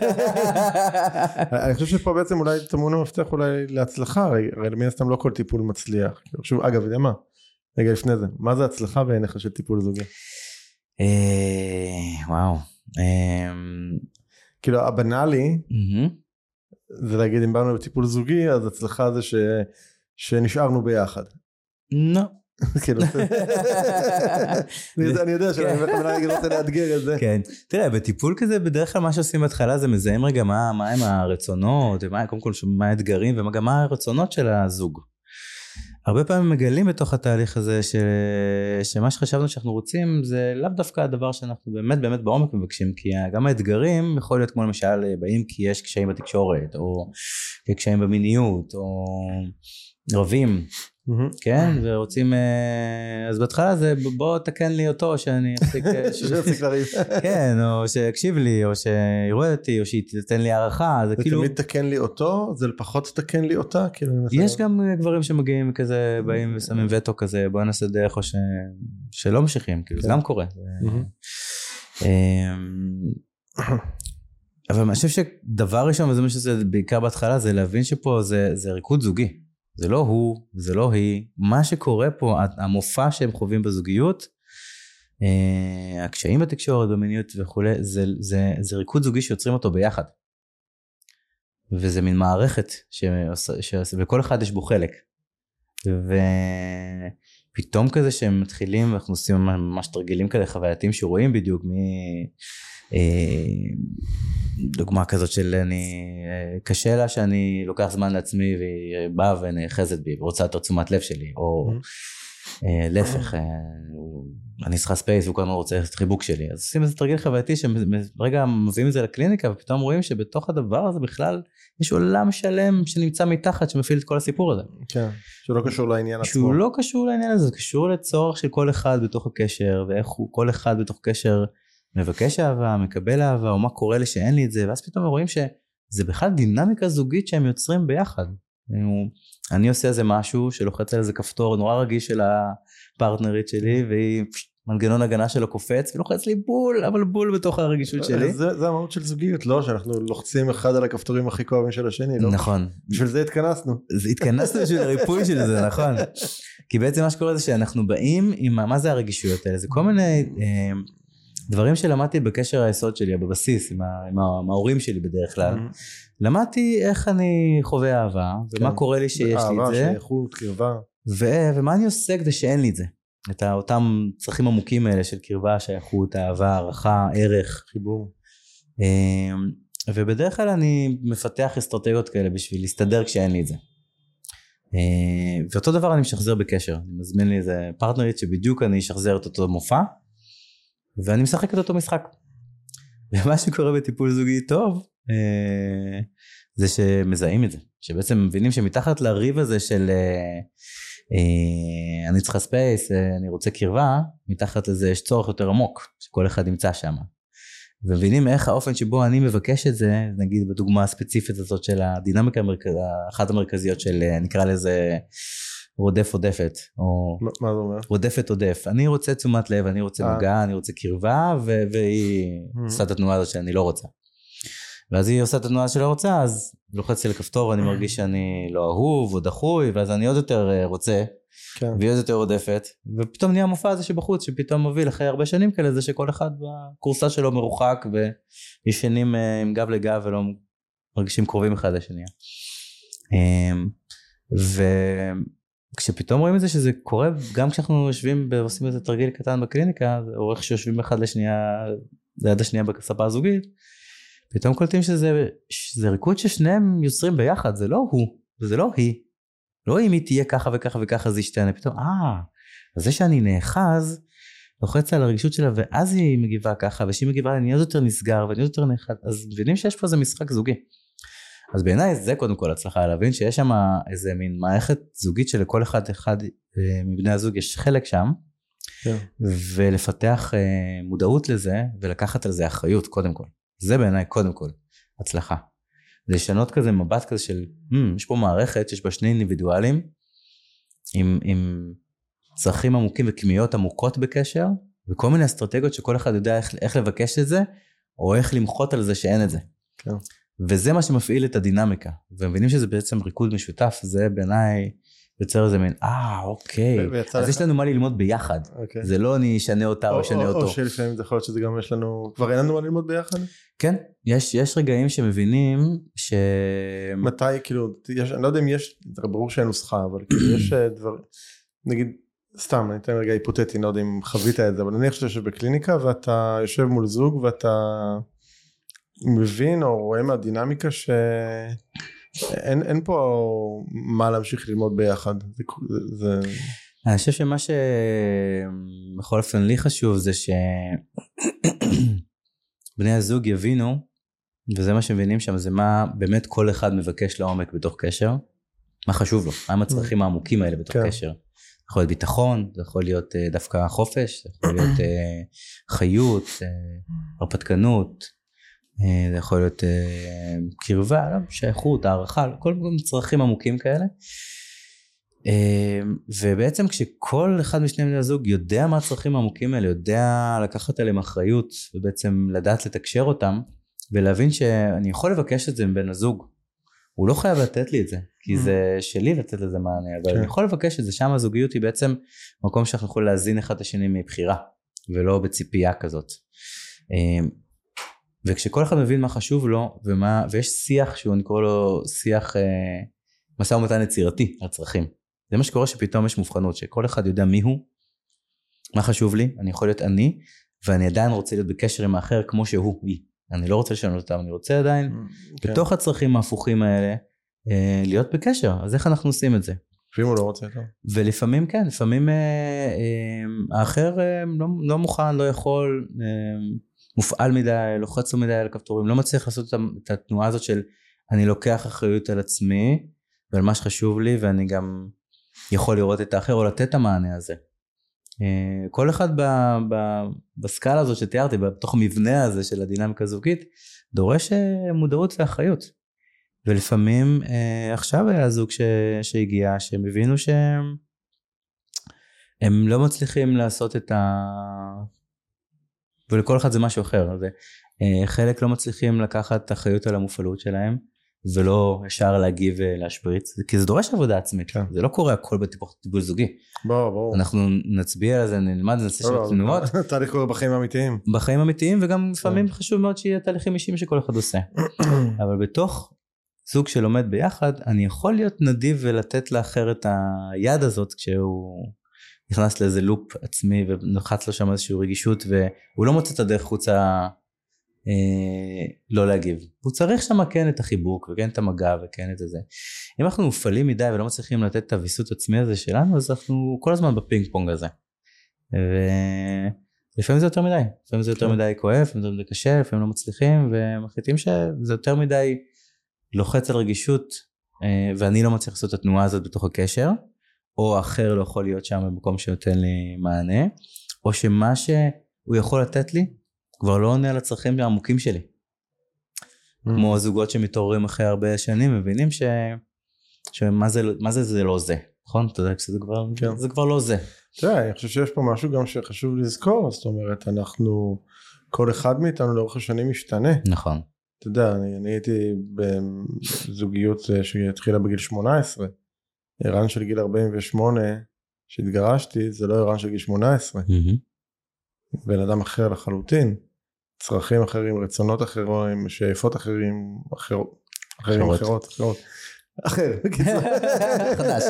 אני חושב שפה בעצם אולי תמון המפתח אולי להצלחה, הרי למי הסתם לא כל טיפול מצליח. אגב, יודע מה? רגע לפני זה, מה זה הצלחה בעיניך של טיפול זוגי? וואו. כאילו הבנאלי, זה להגיד אם באנו בטיפול זוגי, אז הצלחה זה שנשארנו ביחד. לא. כאילו, אני יודע שאני רוצה לאתגר את זה. כן, תראה, בטיפול כזה בדרך כלל מה שעושים בהתחלה זה מזהים רגע מה הם הרצונות, קודם כל מה האתגרים וגם מה הרצונות של הזוג. הרבה פעמים מגלים בתוך התהליך הזה שמה שחשבנו שאנחנו רוצים זה לאו דווקא הדבר שאנחנו באמת באמת בעומק מבקשים, כי גם האתגרים יכול להיות כמו למשל באים כי יש קשיים בתקשורת או קשיים במיניות או רבים, כן, ורוצים, אז בהתחלה זה בוא תקן לי אותו שאני אפסיק לריב, כן, או שיקשיב לי או שיראו אותי או שייתן לי הערכה, זה כאילו תמיד תקן לי אותו, זה לפחות תקן לי אותה. יש גם גברים שמגיעים כזה, באים ושמים וטו כזה, בוא נעשה דרך או שלא ממשיכים, כאילו זה גם קורה. אבל אני חושב שדבר ראשון, וזה מה שזה בעיקר בהתחלה, זה להבין שפה זה ריקוד זוגי. זה לא הוא, זה לא היא. מה שקורה פה, המופע שהם חווים בזוגיות, הקשיים בתקשורת, במיניות וכו', זה ריקוד זוגי שיוצרים אותו ביחד. וזה מין מערכת, וכל אחד יש בו חלק. ופתאום כזה שהם מתחילים, ואנחנו עושים ממש תרגילים כאלה חווייתיים שרואים בדיוק דוגמה כזאת של קשה לה שאני לוקח זמן לעצמי והיא באה ונאחזת בי ורוצה את תשומת לב שלי, או להפך, אני צריכה ספייס והוא כל הזמן רוצה את החיבוק שלי. אז עושים איזה תרגיל חווייתי שברגע מביאים את זה לקליניקה ופתאום רואים שבתוך הדבר הזה בכלל יש עולם שלם שנמצא מתחת שמפעיל את כל הסיפור הזה. כן, שהוא לא קשור לעניין עצמו. שהוא לא קשור לעניין הזה, זה קשור לצורך של כל אחד בתוך הקשר, ואיך הוא כל אחד בתוך קשר מבקש אהבה, מקבל אהבה, או מה קורה לי שאין לי את זה, ואז פתאום רואים שזה בכלל דינמיקה זוגית שהם יוצרים ביחד. אני עושה איזה משהו שלוחץ על איזה כפתור נורא רגיש של הפרטנרית שלי, והיא מנגנון הגנה שלו קופץ, ולוחץ לי בול, אבל בול בתוך הרגישות שלי. זה המהות של זוגיות, לא? שאנחנו לוחצים אחד על הכפתורים הכי כואבים של השני, לא? נכון. בשביל זה התכנסנו. התכנסנו בשביל הריפוי של זה, נכון. כי בעצם מה שקורה זה שאנחנו באים עם, מה זה הרגישויות האלה? זה כל מיני דברים שלמדתי בקשר היסוד שלי, בבסיס, עם ההורים שלי בדרך כלל. למדתי איך אני חווה אהבה, ומה קורה לי שיש לי את זה. אהבה, שייכות, קרבה. ומה אני עושה כדי שאין לי את זה. את אותם צרכים עמוקים האלה של קרבה, שייכות, אהבה, הערכה, ערך. חיבור. ובדרך כלל אני מפתח אסטרטגיות כאלה בשביל להסתדר כשאין לי את זה. ואותו דבר אני משחזר בקשר. אני מזמין לי איזה פרטנרית שבדיוק אני אשחזר את אותו מופע, ואני משחק את אותו משחק. ומה שקורה בטיפול זוגי טוב, זה שמזהים את זה. שבעצם מבינים שמתחת לריב הזה של אני צריכה ספייס, אני רוצה קרבה, מתחת לזה יש צורך יותר עמוק, שכל אחד נמצא שם. ומבינים איך האופן שבו אני מבקש את זה, נגיד בדוגמה הספציפית הזאת של הדינמיקה, אחת המרכזיות של נקרא לזה רודף עודפת, או מה זה אומר? רודפת עודף. אני רוצה תשומת לב, אני רוצה מגע, אני רוצה קרבה, והיא עושה את התנועה הזאת שאני לא רוצה. ואז היא עושה את התנועה שלא רוצה, אז לוחצתי לכפתור, ואני מרגיש שאני לא אהוב או דחוי, ואז אני עוד יותר רוצה, והיא עוד יותר עודפת, ופתאום נהיה המופע הזה שבחוץ, שפתאום מוביל אחרי הרבה שנים כאלה, זה שכל אחד בקורסה שלו מרוחק, וישנים עם גב לגב, ולא מרגישים קרובים אחד לשני. וכשפתאום רואים את זה שזה קורה, גם כשאנחנו יושבים ועושים איזה תרגיל קטן בקליניקה, או איך שיושבים אחד לשנייה, ליד השנייה בספה הזוגית, פתאום קולטים שזה ריקוד ששניהם יוצרים ביחד, זה לא הוא, וזה לא היא. לא אם היא תהיה ככה וככה וככה זה ישתנה, פתאום, אז זה שאני נאחז, לוחץ על הרגישות שלה, ואז היא מגיבה ככה, ושהיא מגיבה, אני עוד יותר נסגר, ואני עוד יותר נאחז, אז מבינים שיש פה איזה משחק זוגי. אז בעיניי זה קודם כל הצלחה, להבין שיש שם איזה מין מערכת זוגית שלכל אחד מבני הזוג יש חלק שם, ולפתח מודעות לזה, ולקחת על זה אחריות קודם כל. זה בעיניי קודם כל הצלחה. זה לשנות כזה מבט כזה של, יש פה מערכת שיש בה שני אינדיבידואלים, עם צרכים עמוקים וכמיות עמוקות בקשר, וכל מיני אסטרטגיות שכל אחד יודע איך לבקש את זה, או איך למחות על זה שאין את זה. כן. וזה מה שמפעיל את הדינמיקה, ומבינים שזה בעצם ריקוד משותף, זה בעיניי יוצר איזה מין, אוקיי, אז יש לנו מה ללמוד ביחד, זה לא אני אשנה אותה או אשנה אותו. או שלפעמים זה יכול להיות שזה גם יש לנו, כבר אין לנו מה ללמוד ביחד? כן, יש רגעים שמבינים מתי, כאילו, אני לא יודע אם יש, זה ברור שאין נוסחה, אבל יש דבר, נגיד, סתם, אני אתן רגע היפותטי, אני לא יודע אם חווית את זה, אבל אני חושב שבקליניקה ואתה יושב מול זוג ואתה מבין או רואה מהדינמיקה שאין פה מה להמשיך ללמוד ביחד. אני חושב שמה שבכל אופן לי חשוב זה שבני הזוג יבינו, וזה מה שמבינים שם, זה מה באמת כל אחד מבקש לעומק בתוך קשר, מה חשוב לו, מה הצרכים העמוקים האלה בתוך קשר. זה יכול להיות ביטחון, זה יכול להיות דווקא חופש, זה יכול להיות חיות, הרפתקנות, זה יכול להיות קרבה, שייכות, הערכה, כל מיני צרכים עמוקים כאלה. ובעצם כשכל אחד משני בני הזוג יודע מה הצרכים העמוקים האלה, יודע לקחת עליהם אחריות, ובעצם לדעת לתקשר אותם, ולהבין שאני יכול לבקש את זה מבן הזוג, הוא לא חייב לתת לי את זה, כי זה שלי לתת לזה מענה, אבל אני יכול לבקש את זה, שם הזוגיות היא בעצם מקום שאנחנו יכולים להזין אחד את השני מבחירה, ולא בציפייה כזאת. וכשכל אחד מבין מה חשוב לו, ויש שיח שהוא נקרא לו שיח משא ומתן יצירתי על צרכים. זה מה שקורה שפתאום יש מובחנות, שכל אחד יודע מי הוא, מה חשוב לי, אני יכול להיות אני, ואני עדיין רוצה להיות בקשר עם האחר כמו שהוא, היא. אני לא רוצה לשנות אותם, אני רוצה עדיין, בתוך הצרכים ההפוכים האלה, להיות בקשר. אז איך אנחנו עושים את זה? לפעמים הוא לא רוצה אותו. ולפעמים כן, לפעמים האחר לא מוכן, לא יכול, מופעל מדי, לוחץ לו מדי על הכפתורים, לא מצליח לעשות את התנועה הזאת של אני לוקח אחריות על עצמי, ועל מה שחשוב לי, ואני גם יכול לראות את האחר, או לתת את המענה הזה. כל אחד בסקאלה הזאת שתיארתי, בתוך המבנה הזה של הדינמיקה הזוגית, דורש מודעות ואחריות. ולפעמים עכשיו היה זוג שהגיע, שהם הבינו שהם לא מצליחים לעשות את ולכל אחד זה משהו אחר. חלק לא מצליחים לקחת אחריות על המופעלות שלהם, ולא ישר להגיב ולהשפריץ, כי זה דורש עבודה עצמית, זה לא קורה הכל בטיפול זוגי. ברור. אנחנו נצביע על זה, נלמד, נעשה שם תנועות. תהליך קורה בחיים האמיתיים. בחיים האמיתיים, וגם לפעמים חשוב מאוד שיהיה תהליכים אישיים שכל אחד עושה. אבל בתוך זוג שלומד ביחד, אני יכול להיות נדיב ולתת לאחר את היד הזאת, כשהוא נכנס לאיזה לופ עצמי, ונחץ לו שם איזושהי רגישות, והוא לא מוצא את הדרך חוצה לא להגיב. הוא צריך שם כן את החיבוק, וכן את המגע, וכן את זה. אם אנחנו מופעלים מדי, ולא מצליחים לתת את הוויסות עצמי הזה שלנו, אז אנחנו כל הזמן בפינג פונג הזה. ולפעמים זה יותר מדי. לפעמים זה יותר מדי כואב, לפעמים זה יותר מדי קשה, לפעמים לא מצליחים, ומחליטים שזה יותר מדי לוחץ על רגישות, ואני לא מצליח לעשות את התנועה הזאת בתוך הקשר, או אחר לא יכול להיות שם במקום שנותן לי מענה, או שמה שהוא יכול לתת לי, כבר לא עונה על הצרכים העמוקים שלי. כמו הזוגות שמתעוררים אחרי הרבה שנים, מבינים שמה זה לא זה. נכון? אתה יודע, זה כבר לא זה. תראה, אני חושב שיש פה משהו גם שחשוב לזכור, זאת אומרת, כל אחד מאיתנו לאורך השנים משתנה. נכון. אתה יודע, אני הייתי בזוגיות שהתחילה בגיל 18, ערן של גיל 48, שהתגרשתי, זה לא ערן של גיל 18. בן אדם אחר לחלוטין, צרכים אחרים, רצונות אחרים, שאיפות אחרים, אחרות. אחר. חדש.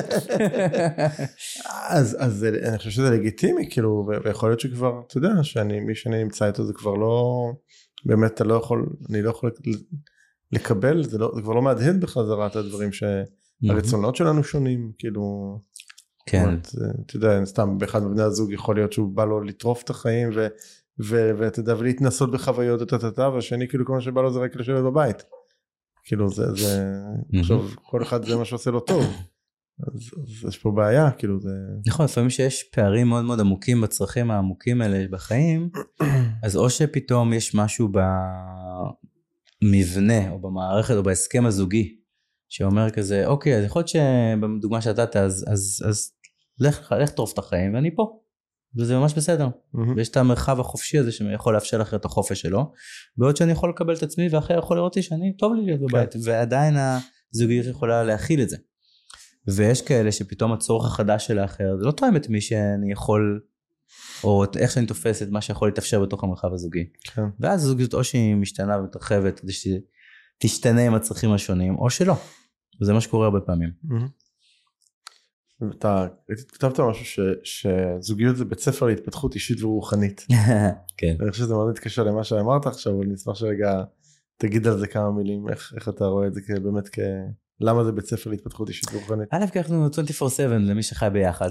אז אני חושב שזה לגיטימי, כאילו, ויכול להיות שכבר, אתה יודע, מי שאני נמצא איתו זה כבר לא, באמת אני לא יכול לקבל, זה כבר לא מהדהד בחזרה את הדברים שהרצונות שלנו שונים, כאילו, כן. אתה יודע, סתם, באחד מבני הזוג יכול להיות שהוא בא לו לטרוף את החיים, ואתה יודע, ולהתנסות בחוויות, והשני, כאילו, כל מה שבא לו זה רק לשבת בבית. כאילו, זה, עכשיו, כל אחד זה מה שעושה לו טוב. אז יש פה בעיה, כאילו, זה... נכון, לפעמים שיש פערים מאוד מאוד עמוקים בצרכים העמוקים האלה בחיים, אז או שפתאום יש משהו במבנה, או במערכת, או בהסכם הזוגי, שאומר כזה, אוקיי, אז יכול להיות שבדוגמה שאתה, אז לך טרוף את החיים, ואני פה. וזה ממש בסדר. ויש את המרחב החופשי הזה, שיכול לאפשר לך את החופש שלו, בעוד שאני יכול לקבל את עצמי, ואחר יכול לראות לי שאני טוב לי להיות בבית, ועדיין הזוגיות יכולה להכיל את זה. ויש כאלה שפתאום הצורך החדש של האחר, זה לא תואם את מי שאני יכול, או איך שאני תופס את מה שיכול להתאפשר בתוך המרחב הזוגי. כן. ואז הזוגיות או שהיא משתנה ומתרחבת, כדי שתשתנה עם הצרכים השונים, או שלא. וזה מה שקורה הרבה פעמים. אתה כתבת משהו שזוגיות זה בית ספר להתפתחות אישית ורוחנית. כן. אני חושב שזה מאוד מתקשר למה שאמרת עכשיו, אבל נשמח שרגע תגיד על זה כמה מילים, איך אתה רואה את זה באמת למה זה בית ספר להתפתחות אישית ורוחנית? א', כי אנחנו 24/7 למי שחי ביחד.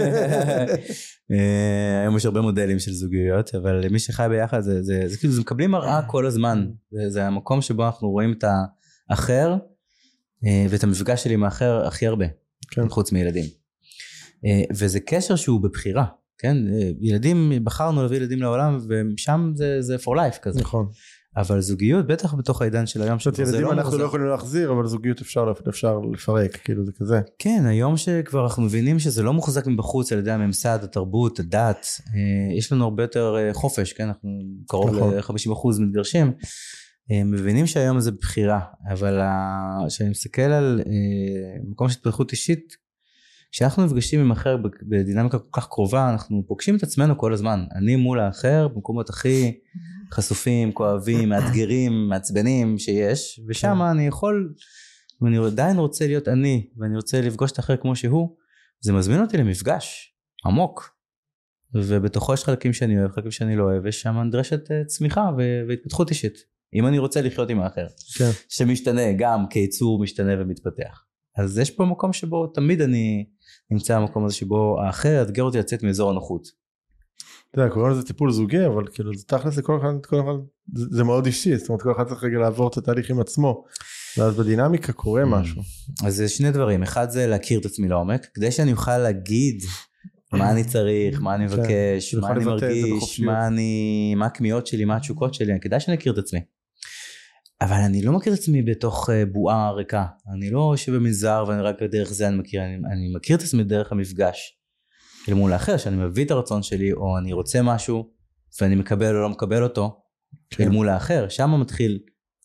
היום יש הרבה מודלים של זוגיות, אבל למי שחי ביחד זה כאילו, זה מקבלים מראה כל הזמן. זה המקום שבו אנחנו רואים את האחר, ואת המפגש שלי עם האחר הכי הרבה, חוץ מילדים. וזה קשר שהוא בבחירה, כן? ילדים, בחרנו להביא ילדים לעולם, ושם זה for life כזה. נכון. אבל זוגיות, בטח בתוך העידן של היום, ילדים אנחנו לא יכולים להחזיר, אבל זוגיות אפשר לפרק, כאילו זה כזה. כן, היום שכבר אנחנו מבינים שזה לא מוחזק מבחוץ על ידי הממסד, התרבות, הדת, יש לנו הרבה יותר חופש, כן? אנחנו קרוב ל-50% מתגרשים, מבינים שהיום זה בחירה, אבל כשאני מסתכל על מקום של התפתחות אישית, כשאנחנו נפגשים עם אחר בדינמיקה כל כך קרובה, אנחנו פוגשים את עצמנו כל הזמן, אני מול האחר, במקומות הכי חשופים, כואבים, מאתגרים, מעצבנים שיש, ושם אני יכול, ואני עדיין רוצה להיות אני, ואני רוצה לפגוש את האחר כמו שהוא, זה מזמין אותי למפגש עמוק, ובתוכו יש חלקים שאני אוהב, חלקים שאני לא אוהב, ושם נדרשת צמיחה והתפתחות אישית, אם אני רוצה לחיות עם האחר, שמשתנה גם כיצור משתנה ומתפתח. אז יש פה מקום שבו תמיד אני נמצא במקום הזה שבו האחר יאתגר אותי לצאת מאזור הנוחות. אתה יודע, קוראים לזה טיפול זוגי, אבל כאילו זה תכלס לכל אחד, זה מאוד אישי, זאת אומרת כל אחד צריך רגע לעבור את התהליך עם עצמו, ואז בדינמיקה קורה משהו. אז זה שני דברים, אחד זה להכיר את עצמי לעומק, כדי שאני אוכל להגיד מה אני צריך, מה אני מבקש, מה אני מרגיש, מה הכמיהות שלי, מה התשוקות שלי, כדאי שאני אכיר את עצמי. אבל אני לא מכיר את עצמי בתוך בועה ריקה, אני לא יושב במנזר ואני רק דרך זה אני מכיר, אני מכיר את עצמי דרך המפגש אל מול האחר, שאני מביא את הרצון שלי או אני רוצה משהו ואני מקבל או לא מקבל אותו אל מול האחר, שם מתחיל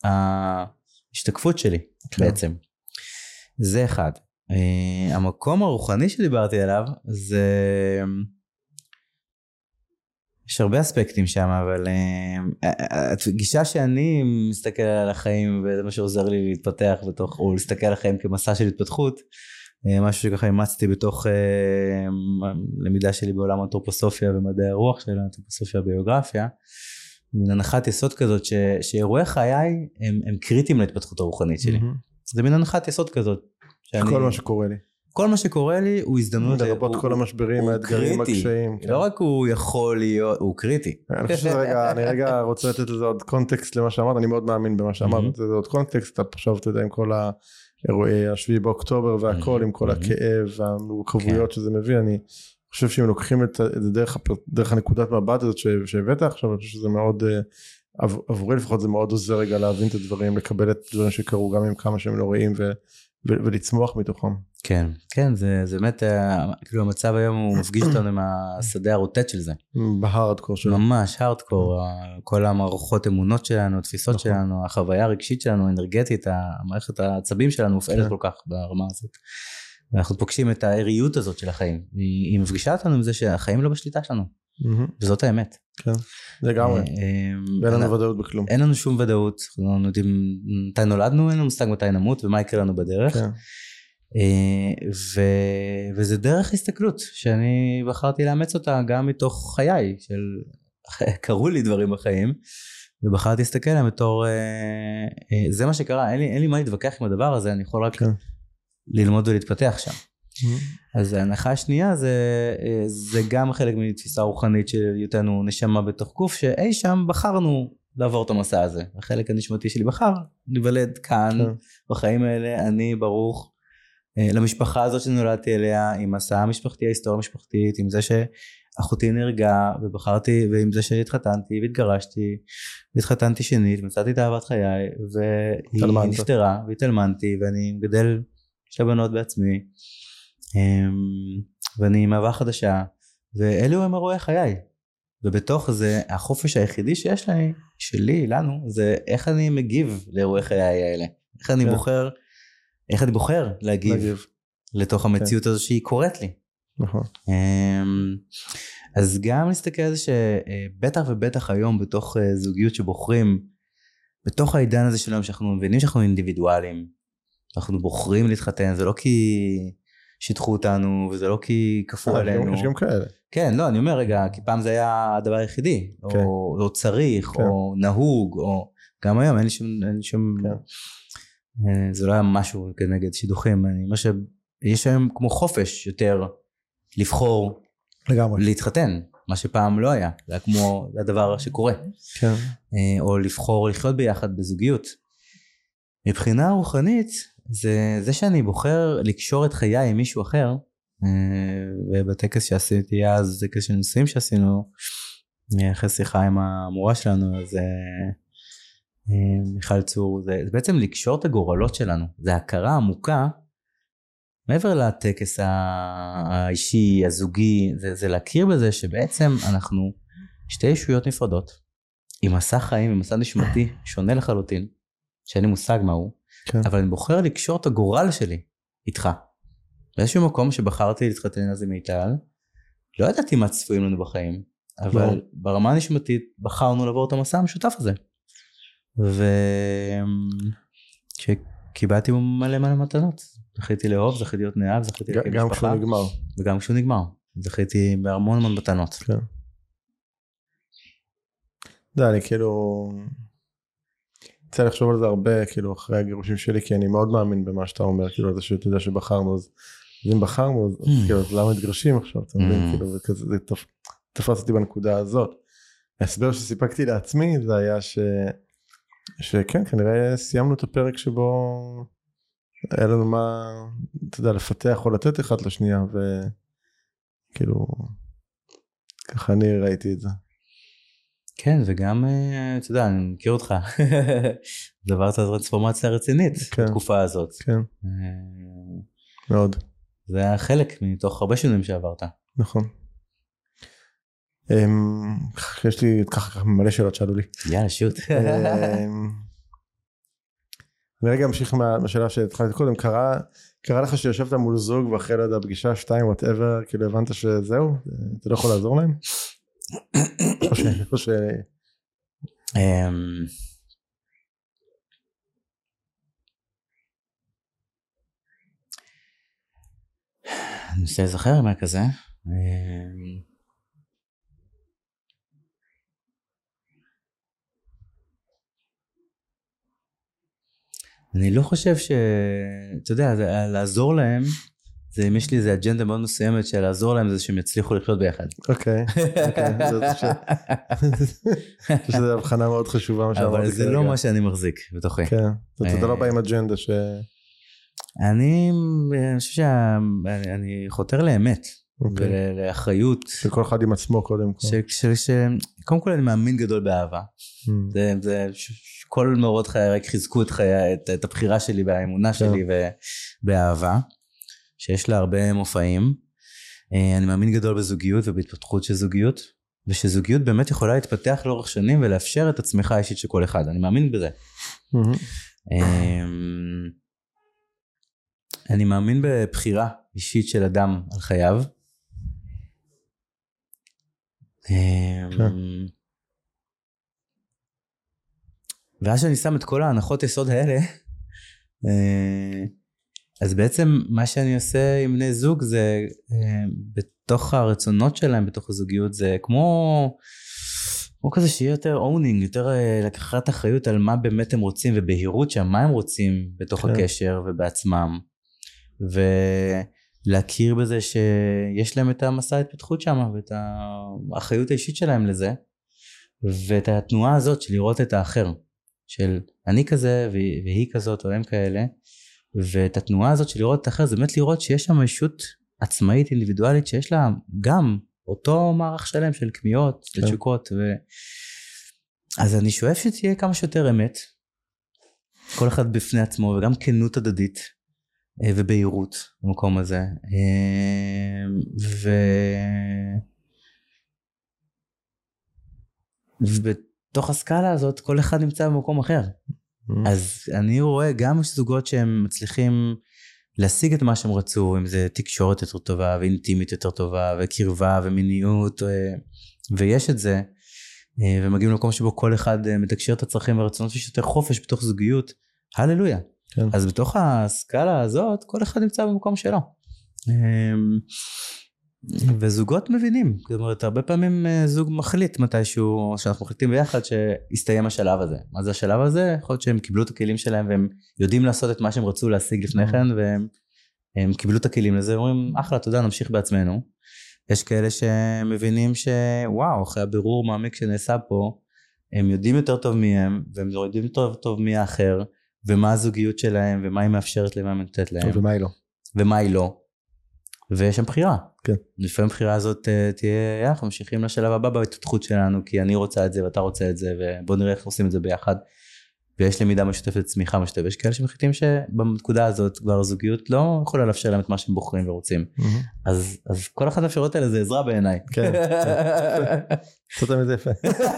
ההשתקפות שלי בעצם. זה אחד. המקום הרוחני שדיברתי עליו זה... יש הרבה אספקטים שם, אבל הגישה שאני מסתכל על החיים, וזה מה שעוזר לי להתפתח בתוך, או להסתכל על החיים כמסע של התפתחות, משהו שככה אימצתי בתוך למידה שלי בעולם האנתרופוסופיה ומדעי הרוח של האנתרופוסופיה ביוגרפיה, מן הנחת יסוד כזאת, שאירועי חיי הם קריטיים להתפתחות הרוחנית שלי. זה מן הנחת יסוד כזאת. כל מה שקורה לי. כל מה שקורה לי הוא הזדמנות, לרבות כל המשברים, האתגרים, הקשיים. לא רק הוא יכול להיות, הוא קריטי. אני חושב שאני רגע רוצה לתת לזה עוד קונטקסט למה שאמרת, אני מאוד מאמין במה שאמרת, זה עוד קונטקסט, עכשיו אתה יודע עם כל האירועי השביעי באוקטובר והכל, עם כל הכאב והמורכבויות שזה מביא, אני חושב שאם לוקחים את זה דרך הנקודת מבט הזאת שהבאת עכשיו, אני חושב שזה מאוד, עבורי לפחות זה מאוד עוזר רגע להבין את הדברים, לקבל את הדברים שקרו גם עם כמה שהם לא רואים ולצמוח מתוכם. כן, כן, זה באמת, כאילו המצב היום הוא מפגיש אותנו עם השדה הרוטט של זה. בהארדקור שלנו. ממש, הארדקור, כל המערכות אמונות שלנו, התפיסות שלנו, החוויה הרגשית שלנו, האנרגטית, המערכת העצבים שלנו מופעלת כל כך ברמה הזאת. ואנחנו פוגשים את העריות הזאת של החיים. היא מפגישה אותנו עם זה שהחיים לא בשליטה שלנו. וזאת האמת. כן, לגמרי. ואין לנו ודאות בכלום. אין לנו שום ודאות. אנחנו יודעים מתי נולדנו, אין לנו מושג מתי נמות ומה יקרה לנו בדרך. וזה דרך הסתכלות שאני בחרתי לאמץ אותה גם מתוך חיי, קרו לי דברים בחיים, ובחרתי להסתכל עליהם בתור, זה מה שקרה, אין לי מה להתווכח עם הדבר הזה, אני יכול רק ללמוד ולהתפתח שם. אז ההנחה השנייה זה גם חלק מתפיסה רוחנית של היותנו נשמה בתוך גוף, שאי שם בחרנו לעבור את המסע הזה. החלק הנשמתי שלי בחר להיוולד כאן בחיים האלה, אני ברוך למשפחה הזאת שנולדתי אליה, עם מסע המשפחתי, ההיסטוריה המשפחתית, עם זה שאחותי נהרגה ובחרתי, ועם זה שהתחתנתי והתגרשתי והתחתנתי שנית, מצאתי את אהבת חיי והיא נפטרה והתאלמנתי ואני מגדל שתי בנות בעצמי ואני עם אהבה חדשה, ואלו הם אירועי חיי, ובתוך זה החופש היחידי שיש לי, שלי, לנו, זה איך אני מגיב לאירועי חיי האלה, איך אני בוחר להגיב. לתוך המציאות הזו שהיא קורית לי. נכון. אז גם להסתכל על זה שבטח ובטח היום בתוך זוגיות שבוחרים, בתוך העידן הזה שלנו שאנחנו מבינים שאנחנו אינדיבידואלים, אנחנו בוחרים להתחתן, זה לא כי שיתחו אותנו, וזה לא כי כפו עלינו. יש גם כאלה. כן, לא, אני אומר רגע, כי פעם זה היה הדבר היחידי, או צריך, או נהוג, או גם היום אין לי שום, זה לא היה משהו כנגד שידוכים, אני אומר שיש היום כמו חופש יותר לבחור להתחתן, מה שפעם לא היה, זה היה כמו הדבר שקורה, או לבחור לחיות ביחד בזוגיות. מבחינה רוחנית, זה שאני בוחר לקשור את חיי עם מישהו אחר, ובטקס שעשיתי אז, טקס של נישואים שעשינו, אחרי שיחה עם המורה שלנו, אז מיכל צור, זה בעצם לקשור את הגורלות שלנו, זה הכרה עמוקה, מעבר לטקס האישי, הזוגי, זה להכיר בזה שבעצם אנחנו שתי ישויות נפרדות, עם מסע חיים, עם מסע נשמתי, שונה לחלוטין, שאין לי מושג מהו, אבל אני בוחר לקשור את הגורל שלי איתך. באיזשהו מקום שבחרתי להתחתן אז עם מיטל, לא ידעתי מה צפויים לנו בחיים, אבל ברמה הנשמתית בחרנו לעבור את המסע המשותף הזה. וקיבלתי מלא מתנות. זכיתי לאהוב, זכיתי להיות נאהב, זכיתי להקים משפחה. גם כשהוא נגמר. וגם כשהוא נגמר. זכיתי בהמון מתנות. כן. אני כאילו רוצה לחשוב על זה הרבה, כאילו אחרי הגירושים שלי, כי אני מאוד מאמין במה שאתה אומר, כאילו זה שאתה יודע שבחרנו, אז אם בחרנו, אז כאילו למה מתגרשים עכשיו, אתה מבין, כאילו זה תפס אותי בנקודה הזאת. ההסבר שסיפקתי לעצמי, זה היה שכן, כנראה סיימנו את הפרק שבו היה לנו מה, אתה יודע, לפתח או לתת אחד לשנייה, וכאילו, ככה אני ראיתי את זה. כן, וגם, אתה יודע, אני מכיר אותך, עברת טרנספורמציה רצינית בתקופה הזאת. כן, מאוד. זה היה חלק מתוך הרבה שינויים שעברת. נכון. יש לי ככה מלא שאלות שאלו לי. יאללה, שוט. אני רגע אמשיך מהשאלה שהתחלתי קודם, קרה לך שיושבת מול זוג ואחרי לא יודע פגישה 2 whatever, כאילו הבנת שזהו, אתה לא יכול לעזור להם? או ש... אני רוצה לזכר מה כזה. אני לא חושב אתה יודע, לעזור להם, אם יש לי איזה אג'נדה מאוד מסוימת של לעזור להם, זה שהם יצליחו לחיות ביחד. אוקיי. שזו הבחנה מאוד חשובה. אבל זה לא מה שאני מחזיק בתוכי. כן, אתה לא בא עם אג'נדה ש... אני חושב שאני חותר לאמת, ולאחריות. שכל אחד עם עצמו קודם כל. קודם כל אני מאמין גדול באהבה. זה כל מאורות חיי רק חיזקו את הבחירה שלי והאמונה שלי באהבה, שיש לה הרבה מופעים. אני מאמין גדול בזוגיות ובהתפתחות של זוגיות, ושזוגיות באמת יכולה להתפתח לאורך שנים ולאפשר את הצמיחה האישית של כל אחד. אני מאמין בזה. אני מאמין בבחירה אישית של אדם על חייו. ואז שאני שם את כל ההנחות יסוד האלה, אז בעצם מה שאני עושה עם בני זוג זה, בתוך הרצונות שלהם, בתוך הזוגיות, זה כמו כזה שיהיה יותר owning, יותר לקחת אחריות על מה באמת הם רוצים, ובהירות שם מה הם רוצים בתוך הקשר ובעצמם, ולהכיר בזה שיש להם את המסע ההתפתחות שם, ואת האחריות האישית שלהם לזה, ואת התנועה הזאת של לראות את האחר, של אני כזה והיא כזאת או הם כאלה, ואת התנועה הזאת של לראות את האחר, זה באמת לראות שיש שם ישות עצמאית, אינדיבידואלית, שיש לה גם אותו מערך שלם של כמיות, של תשוקות, אז אני שואף שתהיה כמה שיותר אמת, כל אחד בפני עצמו, וגם כנות הדדית, ובהירות במקום הזה, ובתוך הסקאלה הזאת, כל אחד נמצא במקום אחר. אז אני רואה גם זוגות שהם מצליחים להשיג את מה שהם רצו, אם זה תקשורת יותר טובה, ואינטימית יותר טובה, וקרבה, ומיניות, ויש את זה, ומגיעים למקום שבו כל אחד מתקשר את הצרכים והרצונות, ויש יותר חופש בתוך זוגיות, הללויה. כן. אז בתוך הסקאלה הזאת, כל אחד נמצא במקום שלו. וזוגות מבינים, זאת אומרת, הרבה פעמים זוג מחליט מתישהו, שאנחנו מחליטים ביחד שיסתיים השלב הזה. מה זה השלב הזה? יכול להיות שהם קיבלו את הכלים שלהם, והם יודעים לעשות את מה שהם רצו להשיג לפני כן, והם קיבלו את הכלים לזה, ואומרים, אחלה, תודה, נמשיך בעצמנו. יש כאלה שמבינים שוואו, אחרי הבירור מעמיק שנעשה פה, הם יודעים יותר טוב מי הם, והם יודעים יותר טוב מי האחר, ומה הזוגיות שלהם, ומה היא מאפשרת להם, ומה נותנת להם. ומה היא לא. ומה היא לא. ויש שם בחירה. כן. לפעמים בחירה הזאת תהיה, אנחנו ממשיכים לשלב הבא בהתפתחות שלנו, כי אני רוצה את זה ואתה רוצה את זה, ובוא נראה איך עושים את זה ביחד. ויש למידה משותפת, צמיחה משותפת. יש כאלה שמחליטים שבנקודה הזאת כבר הזוגיות לא יכולה לאפשר להם את מה שהם בוחרים ורוצים. אז כל אחת האפשרויות האלה זה עזרה בעיניי. כן. זאת תמיד יפה.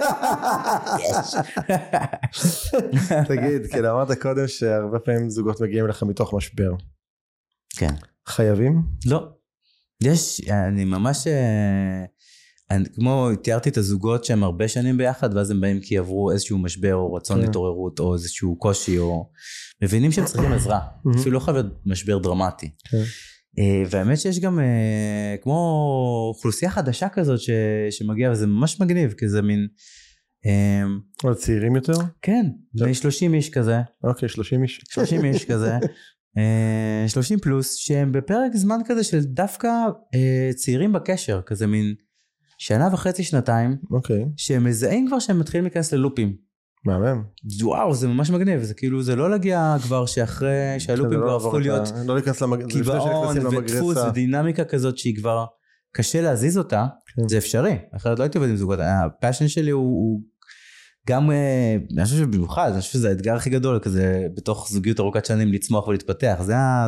תגיד, כאילו אמרת קודם שהרבה פעמים זוגות מגיעים לך מתוך משבר. כן. חייבים? לא. יש, אני ממש, כמו תיארתי את הזוגות שהם הרבה שנים ביחד, ואז הם באים כי עברו איזשהו משבר, או רצון להתעוררות, או איזשהו קושי, או מבינים שהם צריכים עזרה. אפילו לא חייב להיות משבר דרמטי. והאמת שיש גם, כמו אוכלוסייה חדשה כזאת שמגיעה, וזה ממש מגניב, כי זה מין... או צעירים יותר? כן, 30 איש כזה. אוקיי, 30 איש. 30 איש כזה. 30 פלוס, שהם בפרק זמן כזה של דווקא צעירים בקשר, כזה מין שנה וחצי, שנתיים, שהם מזהים כבר שהם מתחילים להיכנס ללופים. מהמם. וואו, זה ממש מגניב, זה כאילו, זה לא להגיע כבר שאחרי שהלופים כבר הפכו להיות קיבעון ודפוס ודינמיקה כזאת שהיא כבר קשה להזיז אותה, זה אפשרי, אחרת לא הייתי עובד עם זוגות, הפאשן שלי הוא גם, אני חושב שבמיוחד, אני חושב שזה האתגר הכי גדול, כזה בתוך זוגיות ארוכת שנים לצמוח ולהתפתח,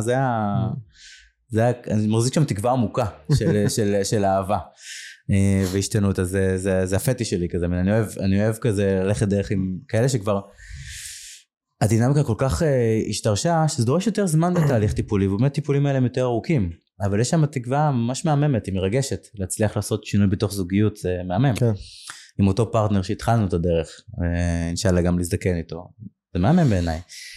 אני מחזיק שם תקווה עמוקה של אהבה והשתנות, אז זה הפטי שלי כזה, אני אוהב כזה ללכת דרך עם כאלה שכבר, הדינמיקה כל כך השתרשה, שזה דורש יותר זמן בתהליך טיפולי, ובאמת טיפולים האלה הם יותר ארוכים, אבל יש שם תקווה ממש מהממת, היא מרגשת, להצליח לעשות שינוי בתוך זוגיות, זה מהמם. כן. עם אותו פרטנר שהתחלנו את הדרך, אינשאללה גם להזדקן איתו, זה מהמם בעיניי.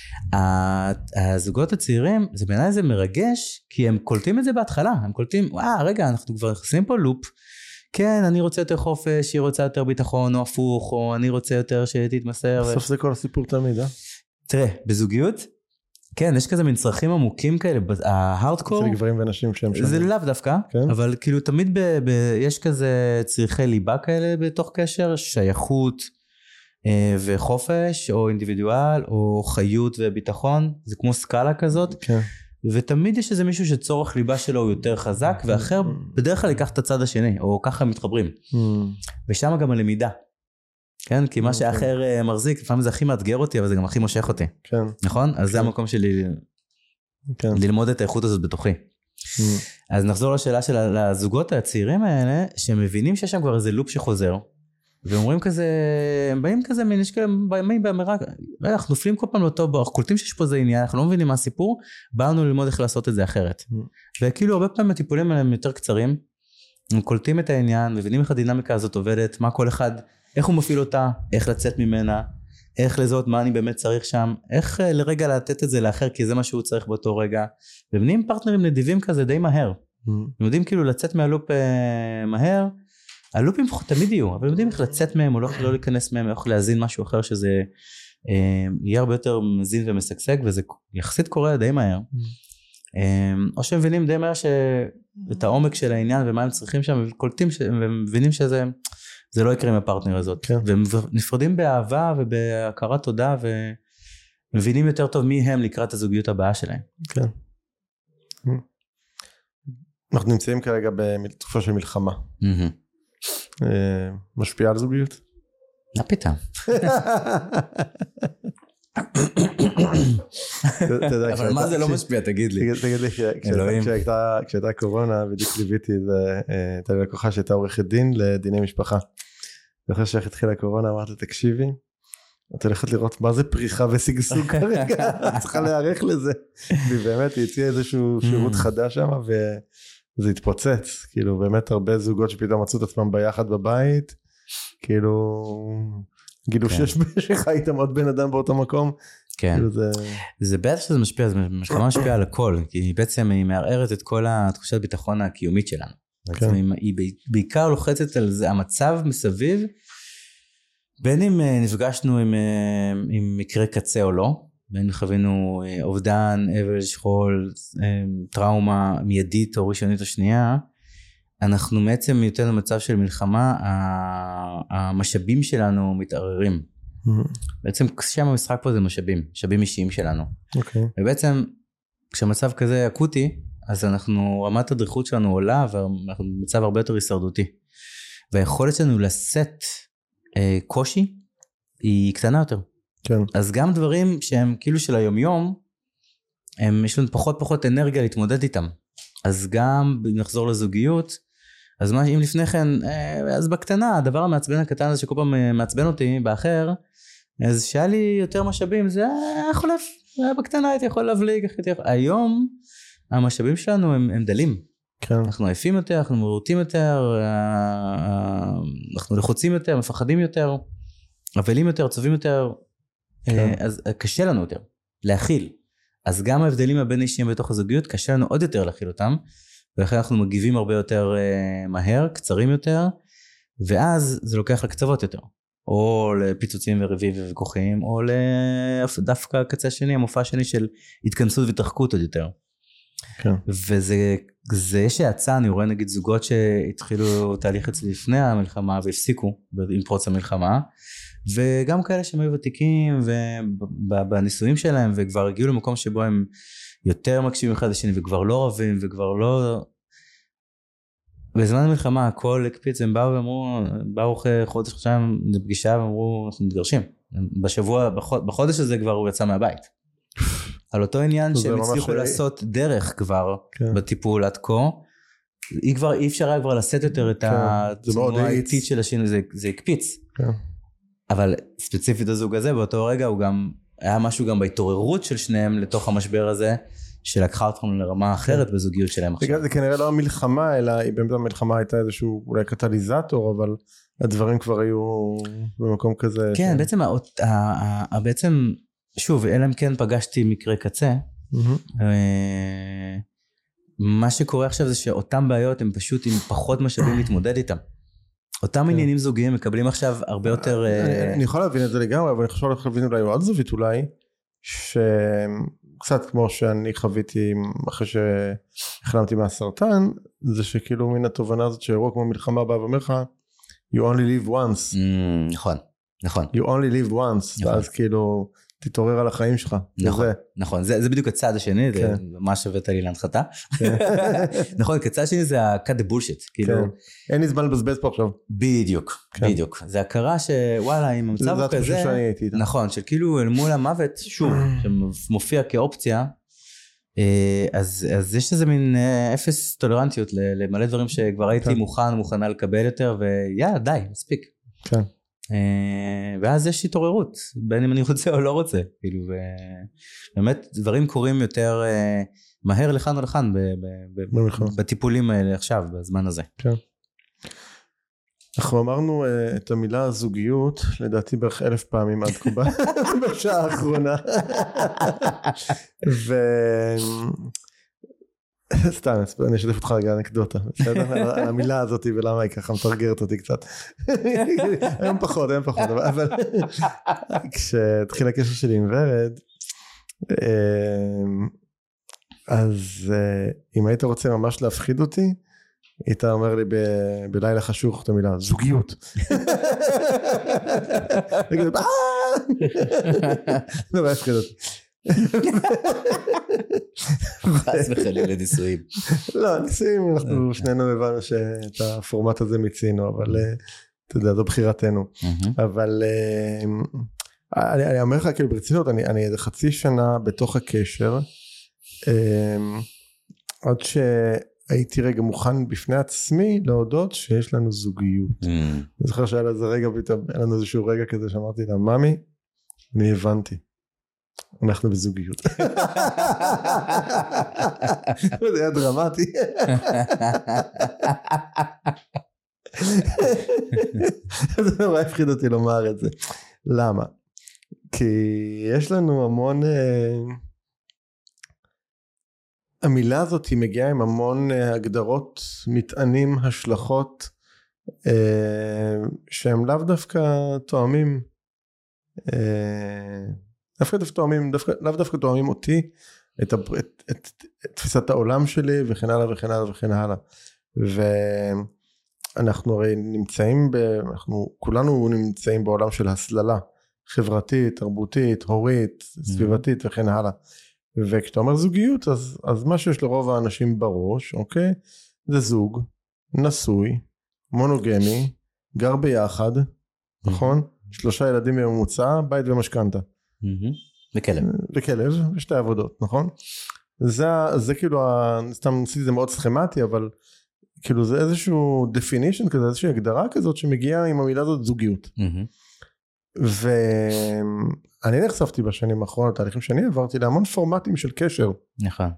הזוגות הצעירים, זה בעיניי זה מרגש, כי הם קולטים את זה בהתחלה, הם קולטים, רגע, אנחנו כבר נכנסים פה לופ, כן, אני רוצה יותר חופש, היא רוצה יותר ביטחון, או הפוך, או אני רוצה יותר שתתמסר. בסוף זה כל הסיפור תמיד, תראה, בזוגיות, כן, יש כזה מין צרכים עמוקים כאלה, ההארדקור, של גברים ונשים שהם שם. זה לאו דווקא, אבל כאילו תמיד יש כזה צריכי ליבה כאלה בתוך קשר, שייכות וחופש, או אינדיבידואל, או חיות וביטחון, זה כמו סקאלה כזאת, ותמיד יש איזה מישהו שצורך ליבה שלו הוא יותר חזק, ואחר בדרך כלל ייקח את הצד השני, או ככה מתחברים. ושם גם הלמידה. כן, כי מה שאחר מחזיק, לפעמים זה הכי מאתגר אותי, אבל זה גם הכי מושך אותי. כן. נכון? אז זה המקום שלי ללמוד את האיכות הזאת בתוכי. אז נחזור לשאלה של הזוגות הצעירים האלה, שהם מבינים שיש שם כבר איזה לופ שחוזר, ואומרים כזה, הם באים כזה, יש כאלה, באים באמירה, אנחנו נופלים כל פעם לאותו בור, אנחנו קולטים שיש פה זה עניין, אנחנו לא מבינים מה הסיפור, באנו ללמוד איך לעשות את זה אחרת. וכאילו הרבה פעמים הטיפולים האלה הם יותר קצרים, הם קולטים את העניין, מבינים איך הדינמיקה הזאת עובדת, מה כל אחד, איך הוא מפעיל אותה, איך לצאת ממנה, איך לזהות מה אני באמת צריך שם, איך לרגע לתת את זה לאחר, כי זה מה שהוא צריך באותו רגע, ובנים פרטנרים נדיבים כזה די מהר, הם יודעים כאילו לצאת מהלופ מהר, הלופים תמיד יהיו, אבל הם יודעים איך לצאת מהם, או לא להיכנס מהם, איך להזין משהו אחר שזה יהיה הרבה יותר מזין ומשגשג, וזה יחסית קורה די מהר, או שהם מבינים די מהר את העומק של העניין, ומה הם צריכים שם, וקולטים, ומבינים שזה זה לא יקרה עם הפרטנר הזאת, כן. והם נפרדים באהבה ובהכרת תודה, ומבינים יותר טוב מי הם לקראת הזוגיות הבאה שלהם. כן. אנחנו נמצאים כרגע בתקופה של מלחמה. משפיעה על זוגיות? מה פתאום? אבל מה זה לא משפיע, תגיד לי. תגיד לי, כשהייתה קורונה, בדיוק ליוויתי, הייתה לי לקוחה שהייתה עורכת דין לדיני משפחה. ואחרי שאיך התחילה הקורונה, אמרתי, תקשיבי, את הולכת לראות מה זה פריחה וסגסוג כרגע, את צריכה להיערך לזה, ובאמת היא הציעה איזשהו שירות חדש שם, וזה התפוצץ, כאילו באמת הרבה זוגות שפתאום מצאו את עצמם ביחד בבית, כאילו גילו שחי איתם עוד בן אדם באותו מקום, כן, זה בטח שזה משפיע, זה משפיע על הכל, כי בעצם היא מערערת את כל התחושת ביטחון הקיומית שלנו, בעצם היא בעיקר לוחצת על זה, המצב מסביב, בין אם נפגשנו עם מקרה קצה או לא, בין אם חווינו אובדן, אבל, שכול, טראומה מיידית או ראשונית או שנייה, אנחנו בעצם יותר במצב של מלחמה, המשאבים שלנו מתערערים. בעצם שם המשחק פה זה משאבים אישיים שלנו. ובעצם כשהמצב כזה אקוטי, אז רמת הדריכות שלנו עולה, ואנחנו במצב הרבה יותר הישרדותי. והיכולת שלנו לשאת קושי היא קטנה יותר. כן. אז גם דברים שהם כאילו של היום-יום, יש לנו פחות אנרגיה להתמודד איתם. אז גם נחזור לזוגיות, אז אם לפני כן, אז בקטנה, הדבר המעצבן הקטן הזה שכל פעם מעצבן אותי באחר, אז שהיה לי יותר משאבים, זה היה חולף, בקטנה הייתי יכול להבליג, היום המשאבים שלנו הם דלים. כן. אנחנו עייפים יותר, אנחנו מרוטים יותר, אנחנו לחוצים יותר, מפחדים יותר, אבלים יותר, צובים יותר, כן. אז קשה לנו יותר להכיל. אז גם ההבדלים הבין אישיים בתוך הזוגיות, קשה לנו עוד יותר להכיל אותם, ולכן אנחנו מגיבים הרבה יותר מהר, קצרים יותר, ואז זה לוקח לקצוות יותר, או לפיצוצים וריבים וכוחים, או דווקא הקצה השני, המופע השני של התכנסות ותרחקות עוד יותר. כן. וזה יש הצעה, אני רואה נגיד זוגות שהתחילו תהליך אצלי לפני המלחמה, והפסיקו עם פרוץ המלחמה, וגם כאלה שהם היו ותיקים, ובניסויים שלהם, וכבר הגיעו למקום שבו הם יותר מקשיבים אחד לשני, וכבר לא רבים, וכבר לא... בזמן המלחמה, הכל הקפיץ, הם באו אחרי חודש, חודשיים לפגישה, ואמרו, אנחנו מתגרשים. בחודש הזה כבר הוא יצא מהבית. על אותו עניין שהם הצליחו לעשות דרך כבר, בטיפול עד כה, אי אפשר היה כבר לשאת יותר את התנועה האיטית של השינוי, זה הקפיץ. אבל ספציפית הזוג הזה, באותו רגע הוא גם, היה משהו גם בהתעוררות של שניהם לתוך המשבר הזה, שלקחה אותם לרמה אחרת בזוגיות שלהם עכשיו. זה כנראה לא המלחמה, אלא באמת המלחמה הייתה איזשהו אולי קטליזטור, אבל הדברים כבר היו במקום כזה. כן, בעצם, שוב, אלא אם כן פגשתי מקרה קצה, מה שקורה עכשיו זה שאותם בעיות הם פשוט עם פחות משאבים להתמודד איתם. אותם עניינים זוגיים מקבלים עכשיו הרבה יותר... אני יכול להבין את זה לגמרי, אבל אני חושב להבין אולי עוד זווית אולי, שקצת כמו שאני חוויתי אחרי שהחלמתי מהסרטן, זה שכאילו מן התובנה הזאת שאירוע כמו מלחמה בא ואומר לך, you only live once. נכון. You only live once, ואז כאילו תתעורר על החיים שלך. נכון, זה בדיוק הצד השני, זה מה שבאת לי להנחתה. נכון, הצד השני זה ה-cut the bullshit. אין לי זמן לבזבז פה עכשיו. בדיוק. זה הכרה שוואלה, עם המצב כזה, נכון, שכאילו אל מול המוות, שוב, שמופיע כאופציה, אז יש איזה מין אפס טולרנטיות למלא דברים שכבר הייתי מוכנה לקבל יותר, ויאללה, די, מספיק. כן. ואז יש התעוררות, בין אם אני רוצה או לא רוצה, כאילו, באמת דברים קורים יותר מהר לכאן או לכאן בטיפולים האלה עכשיו, בזמן הזה. כן. אנחנו אמרנו את המילה זוגיות, לדעתי בערך 1000 פעמים עד כה בשעה האחרונה. סתם, אני אשתף אותך רגע אנקדוטה, בסדר? על המילה הזאת ולמה היא ככה מתרגרת אותי קצת. היום פחות, אבל כשהתחיל הקשר שלי עם ורד, אז אם היית רוצה ממש להפחיד אותי, היית אומר לי בלילה חשוך את המילה, זוגיות. לא להפחיד אותי. חס וחלילה לניסויים. לא, ניסויים, אנחנו שנינו הבנו שאת הפורמט הזה מצינו, אבל אתה יודע, זו בחירתנו. אבל אני אומר לך כאילו ברצינות, אני איזה חצי שנה בתוך הקשר, עד שהייתי רגע מוכן בפני עצמי להודות שיש לנו זוגיות. אני זוכר שהיה לזה רגע, היה לנו איזשהו רגע כזה שאמרתי לה, ממי, אני הבנתי. אנחנו בזוגיות. זה היה דרמטי. זה נורא הפחיד אותי לומר את זה. למה? כי יש לנו המון... המילה הזאת היא מגיעה עם המון הגדרות, מטענים, השלכות, שהם לאו דווקא תואמים, לאו דווקא תואמים אותי, את תפיסת העולם שלי וכן הלאה וכן הלאה וכן הלאה. ואנחנו הרי נמצאים, אנחנו כולנו נמצאים בעולם של הסללה, חברתית, תרבותית, הורית, סביבתית וכן הלאה. וכשאתה אומר זוגיות, אז מה שיש לרוב האנשים בראש, אוקיי? זה זוג, נשוי, מונוגמי, גר ביחד, נכון? 3 ילדים בממוצע, בית ומשכנתה. וכלב, ושתי עבודות, נכון? זה כאילו, סתם עשיתי זה מאוד סכמטי, אבל כאילו זה איזשהו definition כזה, איזושהי הגדרה כזאת שמגיעה עם המילה הזאת זוגיות. ואני נחשפתי בשנים האחרונות, תהליכים שאני עברתי להמון פורמטים של קשר. נכון.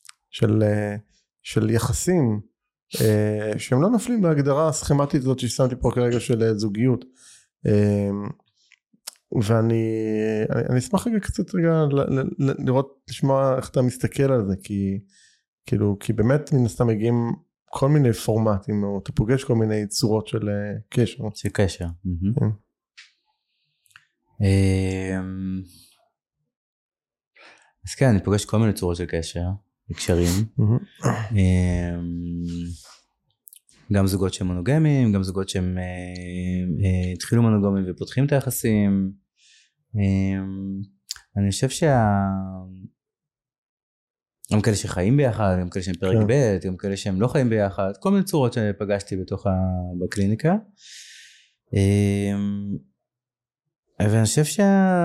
של יחסים, שהם לא נופלים בהגדרה הסכמטית הזאת ששמתי פה כרגע של זוגיות. ואני אשמח רגע קצת לראות, לשמוע איך אתה מסתכל על זה, כי באמת מן הסתם מגיעים כל מיני פורמטים, או אתה פוגש כל מיני צורות של קשר. של קשר. אז כן, אני פוגש כל מיני צורות של קשר, הקשרים. גם זוגות שהם מונוגמיים, גם זוגות שהם התחילו מונוגמיים ופותחים את היחסים. אני חושב גם כאלה שחיים ביחד, גם כאלה שהם פרק ב', גם כאלה שהם לא חיים ביחד, כל מיני צורות שפגשתי בקליניקה. ואני חושב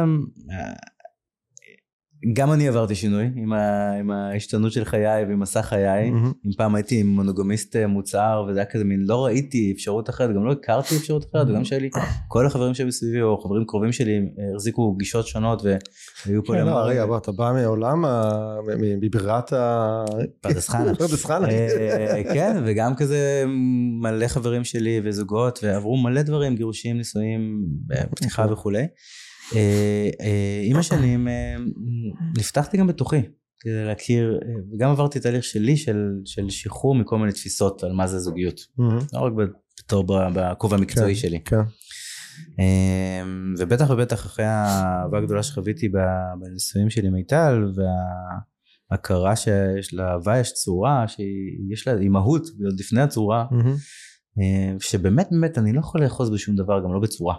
גם אני עברתי שינוי עם ההשתנות של חיי ועם מסע חיי. אם פעם הייתי מונוגמיסט מוצהר וזה היה כזה מין, לא ראיתי אפשרות אחרת, גם לא הכרתי אפשרות אחרת, וגם שלי, כל החברים שבסביבי או חברים קרובים שלי החזיקו גישות שונות והיו פה... כן, לא, רגע, אתה בא מעולם, מבירת פרדס חנה. כן, וגם כזה מלא חברים שלי וזוגות, ועברו מלא דברים, גירושים, נישואים, פתיחה וכולי. עם השנים נפתחתי גם בתוכי כדי להכיר, וגם עברתי תהליך שלי של שחרור מכל מיני תפיסות על מה זה זוגיות, לא רק בתור בכובע המקצועי שלי. ובטח ובטח אחרי האהבה הגדולה שחוויתי בנישואים שלי מיטל, וההכרה שיש לאהבה יש צורה, שיש לה אימהות עוד לפני הצורה, שבאמת באמת אני לא יכול לאחוז בשום דבר, גם לא בצורה.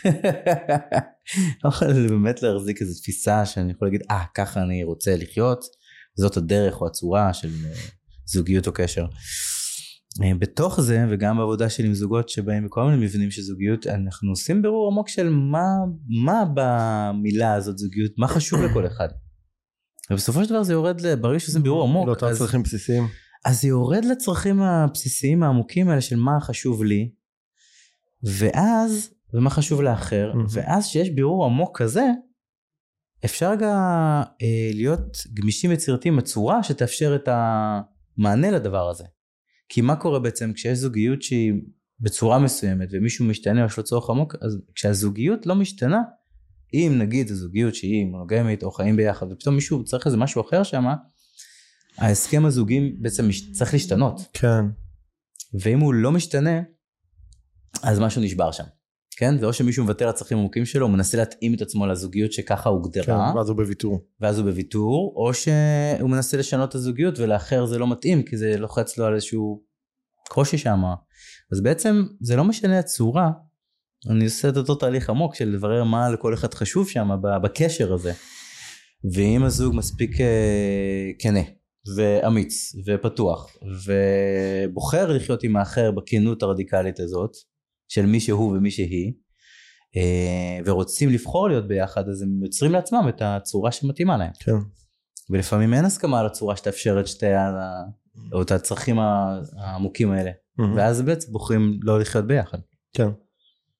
לא יכול באמת להחזיק איזו תפיסה שאני יכול להגיד, ככה אני רוצה לחיות, זאת הדרך או הצורה של זוגיות או קשר. בתוך זה, וגם בעבודה שלי עם זוגות שבאים בכל מיני מבנים של זוגיות, אנחנו עושים בירור עמוק של מה במילה הזאת זוגיות, מה חשוב לכל אחד. ובסופו של דבר זה יורד, ברגע שעושים בירור עמוק, לא אותם צרכים בסיסיים. אז זה יורד לצרכים הבסיסיים העמוקים האלה של מה חשוב לי, ואז ומה חשוב לאחר, ואז שיש בירור עמוק כזה, אפשר גם להיות גמישים יצירתיים בצורה שתאפשר את המענה לדבר הזה. כי מה קורה בעצם כשיש זוגיות שהיא בצורה מסוימת, ומישהו משתנה או יש לו צורך עמוק, אז כשהזוגיות לא משתנה, אם נגיד הזוגיות שהיא מונוגמית או חיים ביחד, ופתאום מישהו צריך איזה משהו אחר שם, ההסכם הזוגי בעצם צריך להשתנות. כן. ואם הוא לא משתנה, אז משהו נשבר שם. כן? ואו שמישהו מוותר על הצרכים עמוקים שלו, הוא מנסה להתאים את עצמו לזוגיות שככה הוגדרה. כן, ואז הוא בוויתור. או שהוא מנסה לשנות את הזוגיות, ולאחר זה לא מתאים, כי זה לוחץ לו על איזשהו קושי שם. אז בעצם זה לא משנה הצורה, אני עושה את אותו תהליך עמוק, של לברר מה לכל אחד חשוב שם, בקשר הזה. ואם הזוג מספיק כנה, ואמיץ, ופתוח, ובוחר לחיות עם האחר בכנות הרדיקלית הזאת, של מי שהוא ומי שהיא, ורוצים לבחור להיות ביחד, אז הם יוצרים לעצמם את הצורה שמתאימה להם. כן. ולפעמים אין הסכמה על הצורה שתאפשר את או את הצרכים העמוקים האלה. ואז בעצם בוחרים לא לחיות ביחד. כן.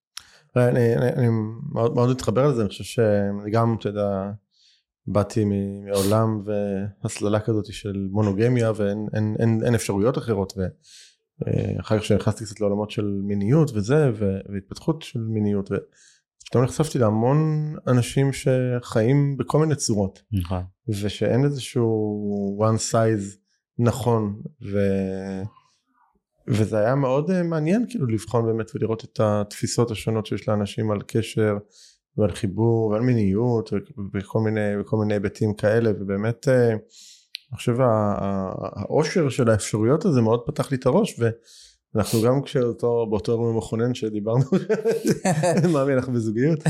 אני מאוד מאוד מתחבר לזה, אני חושב שאני גם, אתה יודע, באתי מעולם והסללה כזאת של מונוגמיה ואין אפשרויות אחרות, ואחר כך שנכנסתי קצת לעולמות של מיניות וזה, והתפתחות של מיניות, ופתאום נחשפתי להמון אנשים שחיים בכל מיני צורות, ושאין איזשהו one size נכון, וזה היה מאוד מעניין כאילו לבחון באמת ולראות את התפיסות השונות שיש לאנשים על קשר ועל חיבור ועל מיניות וכל מיני היבטים כאלה, ובאמת אני חושב העושר של האפשרויות הזה מאוד פתח לי את הראש, ואנחנו גם באותו אירוע מכונן שדיברנו מאמין אנחנו בזוגיות,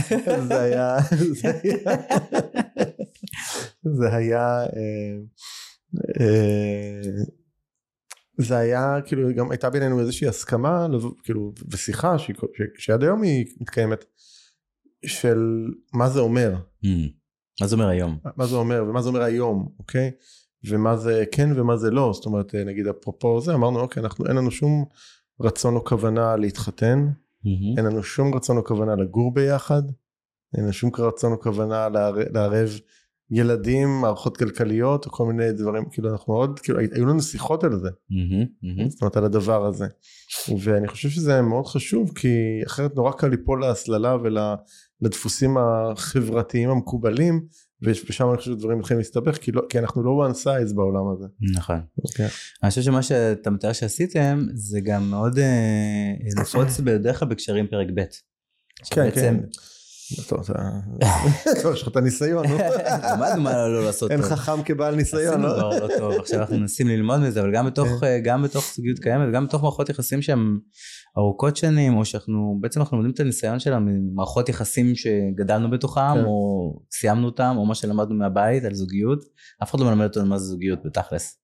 זה היה כאילו גם הייתה בינינו איזושהי הסכמה כאילו ושיחה שעד היום היא מתקיימת של מה זה אומר, מה זה אומר היום, מה זה אומר ומה זה אומר היום, אוקיי, ומה זה כן ומה זה לא. זאת אומרת נגיד אפרופו זה אמרנו אוקיי, אנחנו אין לנו שום רצון או כוונה להתחתן, אין לנו שום רצון או כוונה לגור ביחד, אין לנו שום רצון או כוונה לערב ילדים, מערכות כלכליות או כל מיני דברים, כאילו אנחנו מאוד, כאילו היו לנו שיחות על זה, זאת אומרת על הדבר הזה, ואני חושב שזה מאוד חשוב, כי אחרת נורא קל ליפול להסללה ולדפוסים החברתיים המקובלים, ושם אני חושב שדברים מתחילים להסתבך, כי אנחנו לא one size בעולם הזה. נכון. אני חושב שמה שאתה מתאר שעשיתם, זה גם מאוד נפוץ בדרך כלל בקשרים פרק ב'. כן, כן. טוב, יש לך את הניסיון. למדנו מה לא לעשות. אין חכם כבעל ניסיון. עשינו דבר לא טוב, עכשיו אנחנו מנסים ללמוד מזה, אבל גם בתוך זוגיות קיימת, גם בתוך מערכות יחסים שהן ארוכות שנים, או שאנחנו, בעצם אנחנו לומדים את הניסיון שלנו, ממערכות יחסים שגדלנו בתוכם, או סיימנו אותם, או מה שלמדנו מהבית על זוגיות, אף אחד לא מלמד אותנו מה זה זוגיות בתכלס.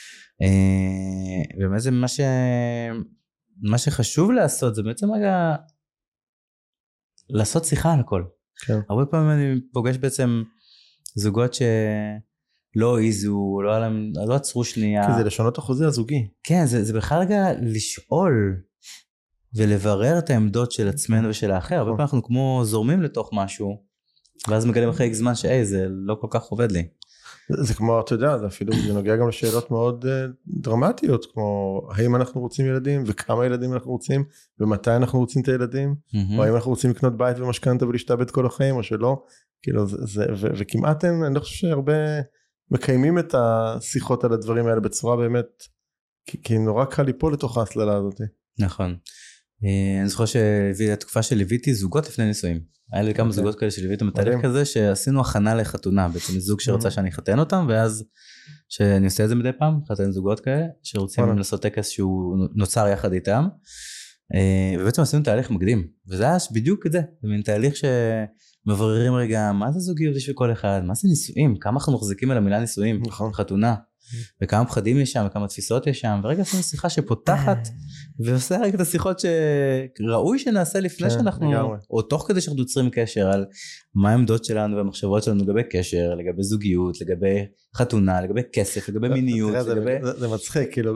ובאמת זה מה שחשוב לעשות, זה בעצם רגע, לעשות שיחה על הכל. כן. הרבה פעמים אני פוגש בעצם זוגות שלא העיזו, לא עצרו שנייה. כי זה לשנות החוזה הזוגי. כן, זה בכלל רגע לשאול ולברר את העמדות של עצמנו ושל האחר. הרבה פעמים אנחנו כמו זורמים לתוך משהו, ואז מגלים אחרי זמן זה לא כל כך עובד לי. זה כמו, אתה יודע, זה אפילו זה נוגע גם לשאלות מאוד דרמטיות, כמו האם אנחנו רוצים ילדים, וכמה ילדים אנחנו רוצים, ומתי אנחנו רוצים את הילדים, או האם אנחנו רוצים לקנות בית ומשכנתה ולהשתעבד כל החיים, או שלא, כאילו, וכמעט אני חושב שהרבה מקיימים את השיחות על הדברים האלה בצורה באמת, כי נורא קל ליפול לתוך ההסללה הזאת. נכון. אני זוכר שהתקופה שליוויתי זוגות לפני נישואים. היה לי כמה זוגות כאלה שליוויתם בתהליך כזה, שעשינו הכנה לחתונה, בעצם זוג שרצה שאני אחתן אותם, ואז שאני עושה את זה מדי פעם, חתן זוגות כאלה, שרוצים לעשות טקס שהוא נוצר יחד איתם, ובעצם עשינו תהליך מקדים, וזה היה בדיוק את זה, זה מין תהליך שמבררים רגע, מה זה זוגיות יש בכל אחד, מה זה נישואים, כמה אנחנו מחזיקים על המילה נישואים, חתונה, וכמה פחדים יש שם, וכמה תפיסות יש שם, ורגע עשינו שיחה שפותחת, ועושה רק את השיחות שראוי שנעשה לפני שאנחנו, או תוך כדי שאנחנו יוצרים קשר, על מה העמדות שלנו והמחשבות שלנו לגבי קשר, לגבי זוגיות, לגבי חתונה, לגבי כסף, לגבי מיניות. זה מצחיק, כאילו,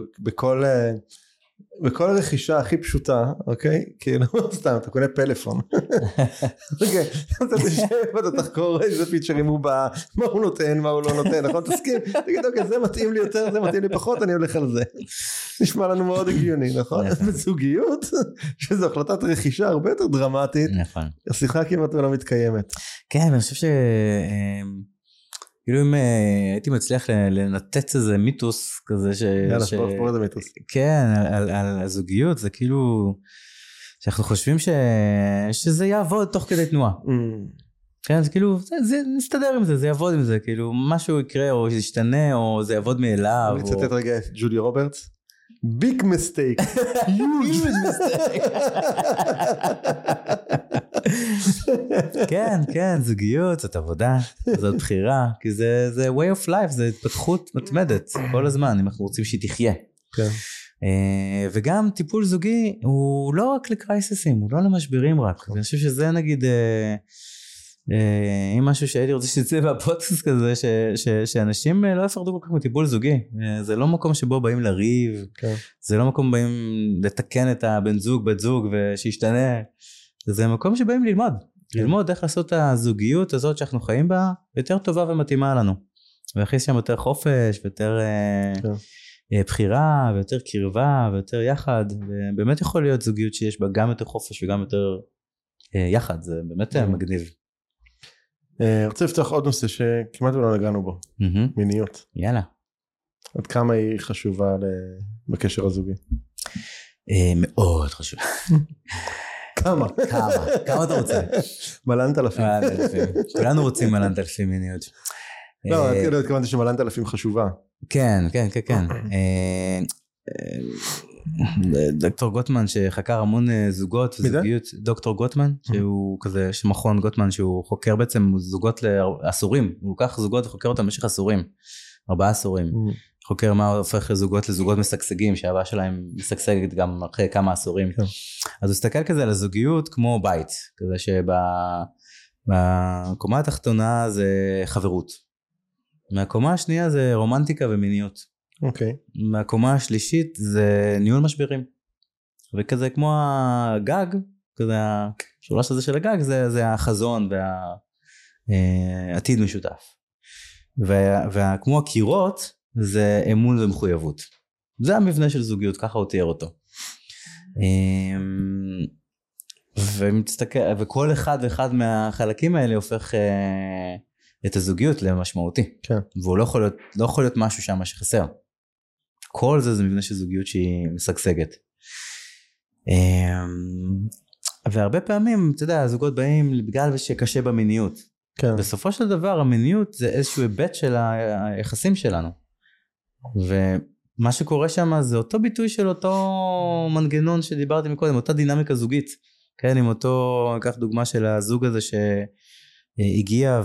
בכל רכישה הכי פשוטה, אוקיי? כאילו, סתם, אתה קונה פלאפון. אוקיי, אתה תשב, אתה תחקור איזה פיצ'רים הוא בא, מה הוא נותן, מה הוא לא נותן, נכון? תסכים, תגיד, אוקיי, זה מתאים לי יותר, זה מתאים לי פחות, אני הולך על זה. נשמע לנו מאוד הגיוני, נכון? בזוגיות, שזו החלטת רכישה הרבה יותר דרמטית, השיחה כמעט לא מתקיימת. כן, אני חושב כאילו אם הייתי מצליח לנתץ איזה מיתוס כזה יאללה, שפור איזה מיתוס. כן, על הזוגיות, זה כאילו, שאנחנו חושבים שזה יעבוד תוך כדי תנועה. כן, זה כאילו, זה נסתדר עם זה, זה יעבוד עם זה, כאילו, משהו יקרה, או ישתנה, או זה יעבוד מאליו. אני אצטט רגע את ג'וליה רוברטס. Big mistake. Huge mistake. כן, כן, זוגיות, זאת עבודה, זאת בחירה, כי זה way of life, זה התפתחות מתמדת, כל הזמן, אם אנחנו רוצים שהיא תחיה. כן. וגם טיפול זוגי, הוא לא רק לקרייססים, הוא לא למשברים רק, ואני חושב שזה נגיד, אם משהו שהייתי רוצה שתצא בפודקאסט כזה, שאנשים לא יפרדו כל כך מטיפול זוגי, זה לא מקום שבו באים לריב, זה לא מקום באים לתקן את הבן זוג, בת זוג, ושישתנה, זה מקום שבאים ללמוד איך לעשות את הזוגיות הזאת שאנחנו חיים בה יותר טובה ומתאימה לנו, ולהכניס שם יותר חופש ויותר בחירה ויותר קרבה ויותר יחד, ובאמת יכול להיות זוגיות שיש בה גם יותר חופש וגם יותר יחד, זה באמת מגניב. רוצה לפתוח עוד נושא שכמעט לא נגענו בו, מיניות. יאללה. עד כמה היא חשובה בקשר הזוגי? מאוד חשוב. כמה אתה רוצה? מלנת אלפים. כולנו רוצים מלנת אלפים מיניות. לא, התכוונתי שמלנת אלפים חשובה. כן. דוקטור גוטמן שחקר המון זוגות וזוגיות, דוקטור גוטמן שהוא כזה, שמכון גוטמן שהוא חוקר בעצם זוגות לעשורים, הוא לוקח זוגות וחוקר אותם במשך עשורים, 4 עשורים, חוקר מה הופך זוגות לזוגות משגשגים, שהאהבה שלהם משגשגת גם אחרי כמה עשורים, אז הוא הסתכל כזה על הזוגיות כמו בית, כזה שבקומה התחתונה זה חברות, מהקומה השנייה זה רומנטיקה ומיניות, אוקיי. מהקומה השלישית זה ניהול משברים, וכזה כמו הגג, כזה השורש הזה של הגג זה החזון והעתיד משותף, וכמו הקירות זה אמון ומחויבות, זה המבנה של זוגיות, ככה הוא תיאר אותו, וכל אחד ואחד מהחלקים האלה הופך את הזוגיות למשמעותי, כן. והוא לא יכול להיות משהו שם שחסר, כל זה מבנה של זוגיות שהיא משגשגת. והרבה פעמים, אתה יודע, הזוגות באים בגלל שקשה במיניות. כן. בסופו של דבר, המיניות זה איזשהו היבט של היחסים שלנו. ומה שקורה שם זה אותו ביטוי של אותו מנגנון שדיברתי מקודם, אותה דינמיקה זוגית. כן, עם אותו, ניקח דוגמה של הזוג הזה שהגיע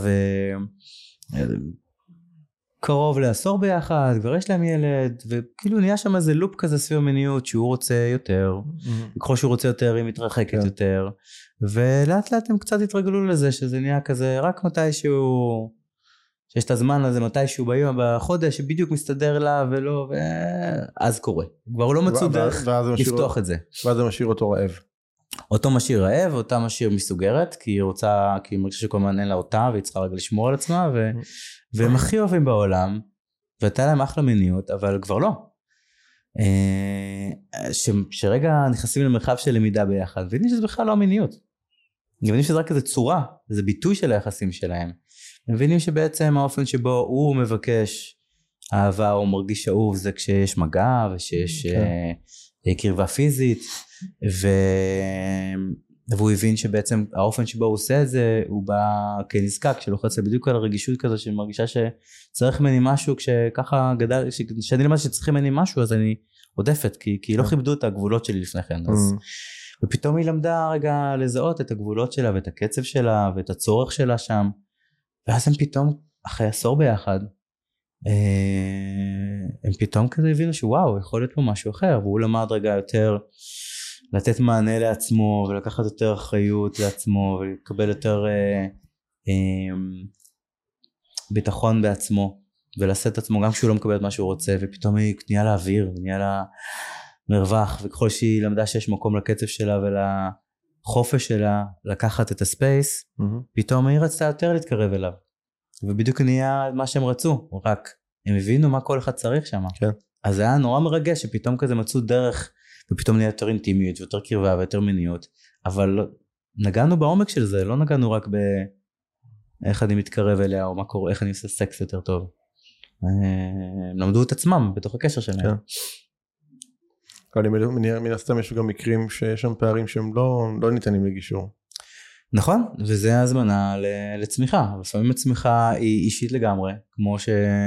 קרוב לעשור ביחד, כבר יש להם ילד, וכאילו נהיה שם איזה לופ כזה סביב המיניות, שהוא רוצה יותר, ככל שהוא רוצה יותר, היא מתרחקת יותר, ולאט לאט הם קצת התרגלו לזה, שזה נהיה כזה רק מתישהו, שיש את הזמן הזה מתישהו ביום, בחודש, שבדיוק מסתדר לה ולא, ואז קורה. כבר הוא לא מצאו דרך לפתוח את זה. ואז זה משאיר אותו רעב. אותו משאיר רעב, אותה משאיר מסוגרת, כי היא רוצה, כי היא מרגישה שכל הזמן אין לה אותה, והיא צריכה רגע לשמור על עצמה, והם הכי אוהבים בעולם, והייתה להם אחלה מיניות, אבל כבר לא. שרגע נכנסים למרחב של למידה ביחד, מבינים שזה בכלל לא המיניות. מבינים שזה רק איזו צורה, זה ביטוי של היחסים שלהם. מבינים שבעצם האופן שבו הוא מבקש אהבה, או מרגיש אהוב, זה כשיש מגע, ושיש קרבה פיזית, והוא הבין שבעצם האופן שבו הוא עושה את זה, הוא בא כנזקק, שלוחץ בדיוק על הרגישות כזו, שמרגישה שצריך ממני משהו, כשככה גדל, כשאני למד שצריכים ממני משהו, אז אני עודפת, כי לא כיבדו את הגבולות שלי לפני כן, ופתאום היא למדה רגע לזהות את הגבולות שלה, ואת הקצב שלה, ואת הצורך שלה שם, ואז הם פתאום, אחרי עשור ביחד, הם פתאום כזה הבינו שוואו, יכול להיות פה משהו אחר, והוא למד רגע יותר לתת מענה לעצמו, ולקחת יותר אחריות לעצמו, ולקבל יותר ביטחון בעצמו, ולשאת את עצמו גם כשהוא לא מקבל את מה שהוא רוצה, ופתאום היא נהיה לה אוויר, ונהיה לה מרווח, וככל שהיא למדה שיש מקום לקצב שלה, ולחופש שלה, לקחת את הספייס, פתאום היא רצתה יותר להתקרב אליו, ובדיוק נהיה מה שהם רצו, רק הם הבינו מה כל אחד צריך שם. כן. אז זה היה נורא מרגש שפתאום כזה מצאו דרך, ופתאום נהיה יותר אינטימיות, ויותר קרבה ויותר מיניות, אבל נגענו בעומק של זה, לא נגענו רק באיך אני מתקרב אליה, או מה קורה, איך אני עושה סקס יותר טוב. הם למדו את עצמם בתוך הקשר שלהם. כן. אבל מן הסתם יש גם מקרים שיש שם פערים שהם לא ניתנים לגישור. נכון, וזה הזמנה לצמיחה, לפעמים הצמיחה היא אישית לגמרי, כמו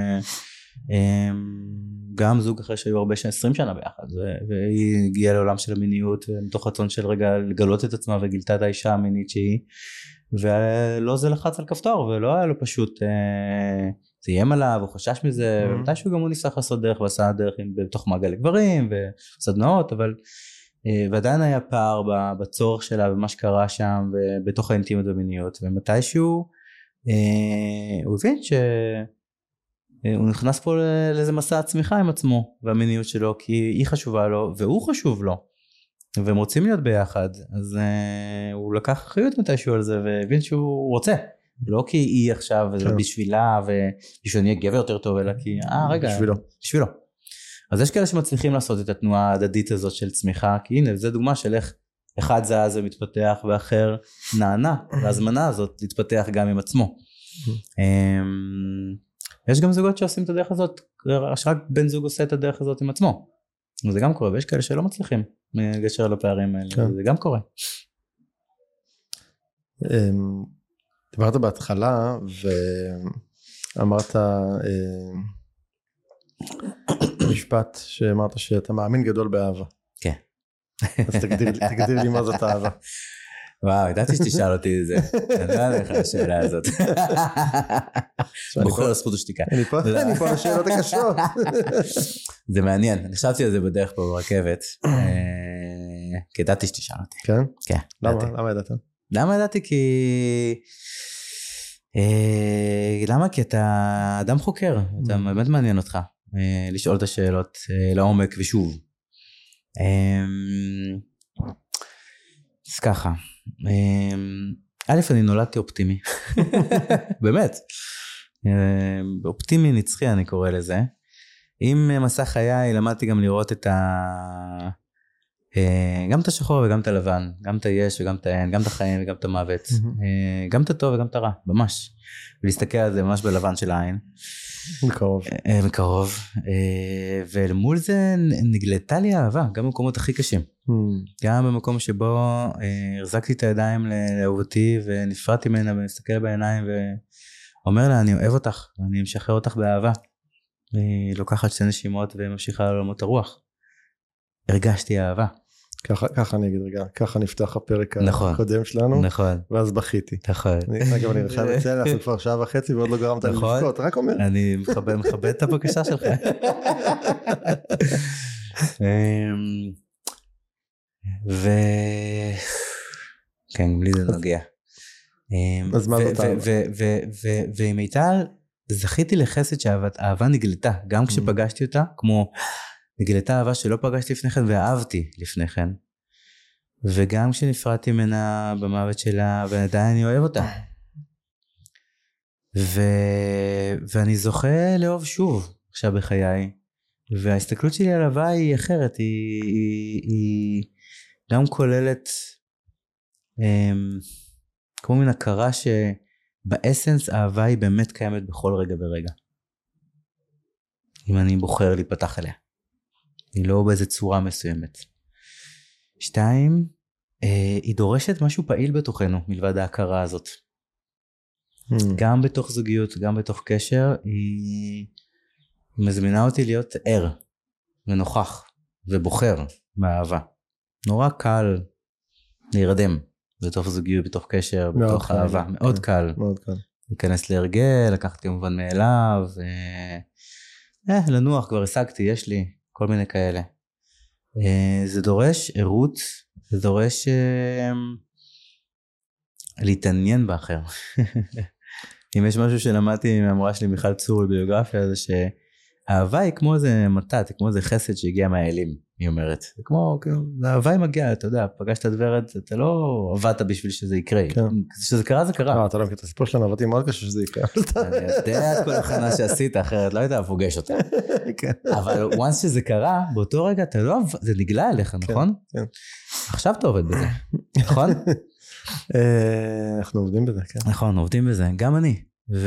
שגם זוג אחרי שהיו 20 שנה ביחד, והיא הגיעה לעולם של המיניות, ומתוך רצון של רגע לגלות את עצמה, וגילתה את האישה המינית שהיא, ולא זה לחץ על כפתור, ולא היה לו פשוט, סיים עליו, הוא חשש מזה, ומתישהו גם הוא ניסה לעשות דרך, ועשה דרך בתוך מעגל לגברים, וסדנאות, אבל ועדיין היה פער בצורך שלה ומה שקרה שם ובתוך האינטימיות והמיניות, ומתישהו הוא הבין שהוא נכנס פה לאיזה מסע הצמיחה עם עצמו והמיניות שלו, כי היא חשובה לו והוא חשוב לו, והם רוצים להיות ביחד, אז הוא לקח אחריות מתישהו על זה, והבין שהוא רוצה, לא כי היא עכשיו, וזה בשבילה, ושאני אהיה גבר יותר טוב, אלא כי, רגע, בשבילו. אז יש כאלה שמצליחים לעשות את התנועה ההדדית הזאת של צמיחה, כי הנה, זו דוגמה של איך אחד זז ומתפתח, ואחר נענה, והזמנה הזאת להתפתח גם עם עצמו. יש גם זוגות שעושים את הדרך הזאת, שרק בן זוג עושה את הדרך הזאת עם עצמו. וזה גם קורה, ויש כאלה שלא מצליחים לגשר על הפערים האלה, זה גם קורה. דיברת בהתחלה, ואמרת משפט שאמרת שאתה מאמין גדול באהבה. כן. אז תגדיר לי מה זאת אהבה. וואו, ידעתי שתשאל אותי את זה. אני לא יודע לך השאלה הזאת. בוחר על זכות השתיקה. אני פה לשאלות הקשות. זה מעניין, אני חשבתי על זה בדרך פה ברכבת, כי ידעתי שתשאל אותי. כן? כן. למה ידעת? למה ידעתי? למה? כי אתה אדם חוקר, אתה באמת מעניין אותך לשאול את השאלות לעומק ושוב. אז ככה, א', אני נולדתי אופטימי, באמת, אופטימי נצחי אני קורא לזה. עם מסע חיי למדתי גם לראות גם את השחור וגם את הלבן, גם את היש וגם את האין, גם את החיים וגם את המוות, גם את הטוב וגם את הרע, ממש, ולהסתכל על זה ממש בלבן של העין. מקרוב, ולמול זה נגלתה לי אהבה, גם במקומות הכי קשים, גם במקום שבו הרזקתי את הידיים לאהובתי ונפרדתי ממנה ומסתכל בעיניים ואומר לה אני אוהב אותך, אני משחרר אותך באהבה, והיא לוקחת שתי נשימות וממשיכה לעולמות הרוח. הרגשתי אהבה. ככה אני אגיד רגע, ככה נפתח הפרק הקודם שלנו, ואז בכיתי. נכון. אגב, אני חייב לציין, אנחנו כבר שעה וחצי ועוד לא גרמת לבכות, רק אומר. אני מכבד את הבקשה שלך. כן, בלי זה נוגע. אז מה זאת אהבה? ועם מיטל, זכיתי לחסד שהאהבה נגלתה, גם כשפגשתי אותה, כמו נגלתה אהבה שלא פגשתי לפני כן ואהבתי לפני כן, וגם כשנפרדתי ממנה במוות שלה ועדיין אני אוהב אותה, ואני זוכה לאהוב שוב עכשיו בחיי, וההסתכלות שלי על אהבה היא אחרת, היא גם כוללת כמו מן הכרה שבאסנס אהבה היא באמת קיימת בכל רגע ורגע, אם אני בוחר להיפתח אליה, היא לא באיזה צורה מסוימת. 2, היא דורשת משהו פעיל בתוכנו מלבד ההכרה הזאת, גם בתוך זוגיות, גם בתוך קשר, היא מזמינה אותי להיות ער ונוכח ובוחר באהבה. נורא קל להירדם בתוך זוגיות, בתוך קשר, בתוך אהבה, מאוד קל. להיכנס להרגל, לקחת כמובן מאליו, לנוח, כבר השגתי, יש לי כל מיני כאלה. זה דורש ערות, זה דורש להתעניין באחר. אם יש משהו שלמדתי מהמורה שלי מיכל צור בביוגרפיה, זה שהאהבה היא כמו איזה מתת, כמו איזה חסד שהגיע מהאלים, היא אומרת. זה כמו, האהבה היא מגיעה, אתה יודע, פגשת את דברת, אתה לא עבדת בשביל שזה יקרה. כשזה קרה, זה קרה. אתה לא מכיר את הסיפור שלנו, עבדתי מאוד קשה שזה יקרה. אני יודע את כל הכנה שעשית, אחרת לא היית פוגש אותה. אבל once שזה קרה, באותו רגע אתה לא, זה נגלה אליך, נכון? עכשיו אתה עובד בזה, נכון? אנחנו עובדים בזה, כן. נכון, עובדים בזה, גם אני.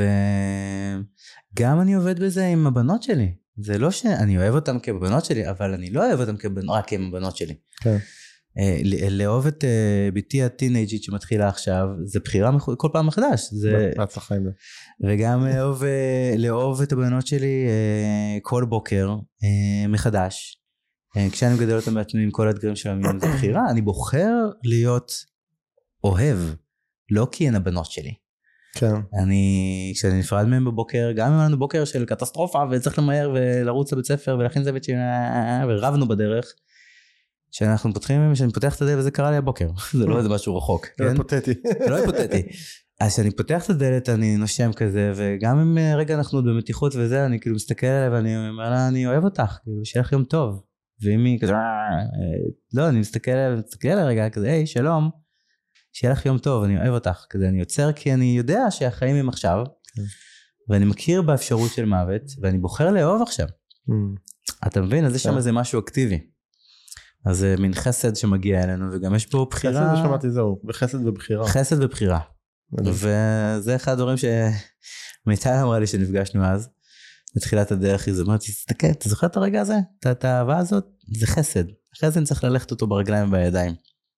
וגם אני עובד בזה עם הבנות שלי. זה לא שאני אוהב אותם כבנות שלי, אבל אני לא אוהב אותם רק כבנות שלי. כן. לאהוב את ביתי הטינג'ית שמתחילה עכשיו, זה בחירה כל פעם מחדש. בהצלחה עם זה. וגם לאהוב את הבנות שלי כל בוקר מחדש. כשאני מגדל אותם בעצמי עם כל האתגרים שלהם, זה בחירה. אני בוחר להיות אוהב, לא כי הן הבנות שלי. כן. כשאני נפרד מהם בבוקר, גם אם לנו בוקר של קטסטרופה וצריך למהר ולרוץ לבית ספר ולהכין זבת ורבנו בדרך, שאנחנו פותחים, שאני פותח את הדלת וזה קרה לי הבוקר, זה לא איזה משהו רחוק. לא היפותטי. לא היפותטי. אז כשאני פותח את הדלת אני נושם כזה, וגם אם רגע אנחנו במתיחות וזה, אני כאילו מסתכל עליה ואני אומר לה, אני אוהב אותך, כאילו שיהיה לך יום טוב. ואם היא כזה, לא, אני מסתכל עליה רגע, כזה, היי, שלום, שיהיה לך יום טוב, אני אוהב אותך, כזה, אני יוצר כי אני יודע שהחיים הם עכשיו, ואני מכיר באפשרות של מוות, ואני בוחר לאהוב עכשיו. אתה מבין? אז יש שם איזה משהו אקטיבי. אז זה מין חסד שמגיע אלינו, וגם יש פה בחירה. חסד ושמעתי זהו, בחסד ובחירה. חסד ובחירה. וזה אחד הדברים שמיטל אמרה לי שנפגשנו אז, בתחילת הדרך, היא אומרת, תסתכל, אתה זוכר את הרגע הזה? את האהבה הזאת? זה חסד. אחרי זה נצטרך ללכת אותו ברגליים ובידיים.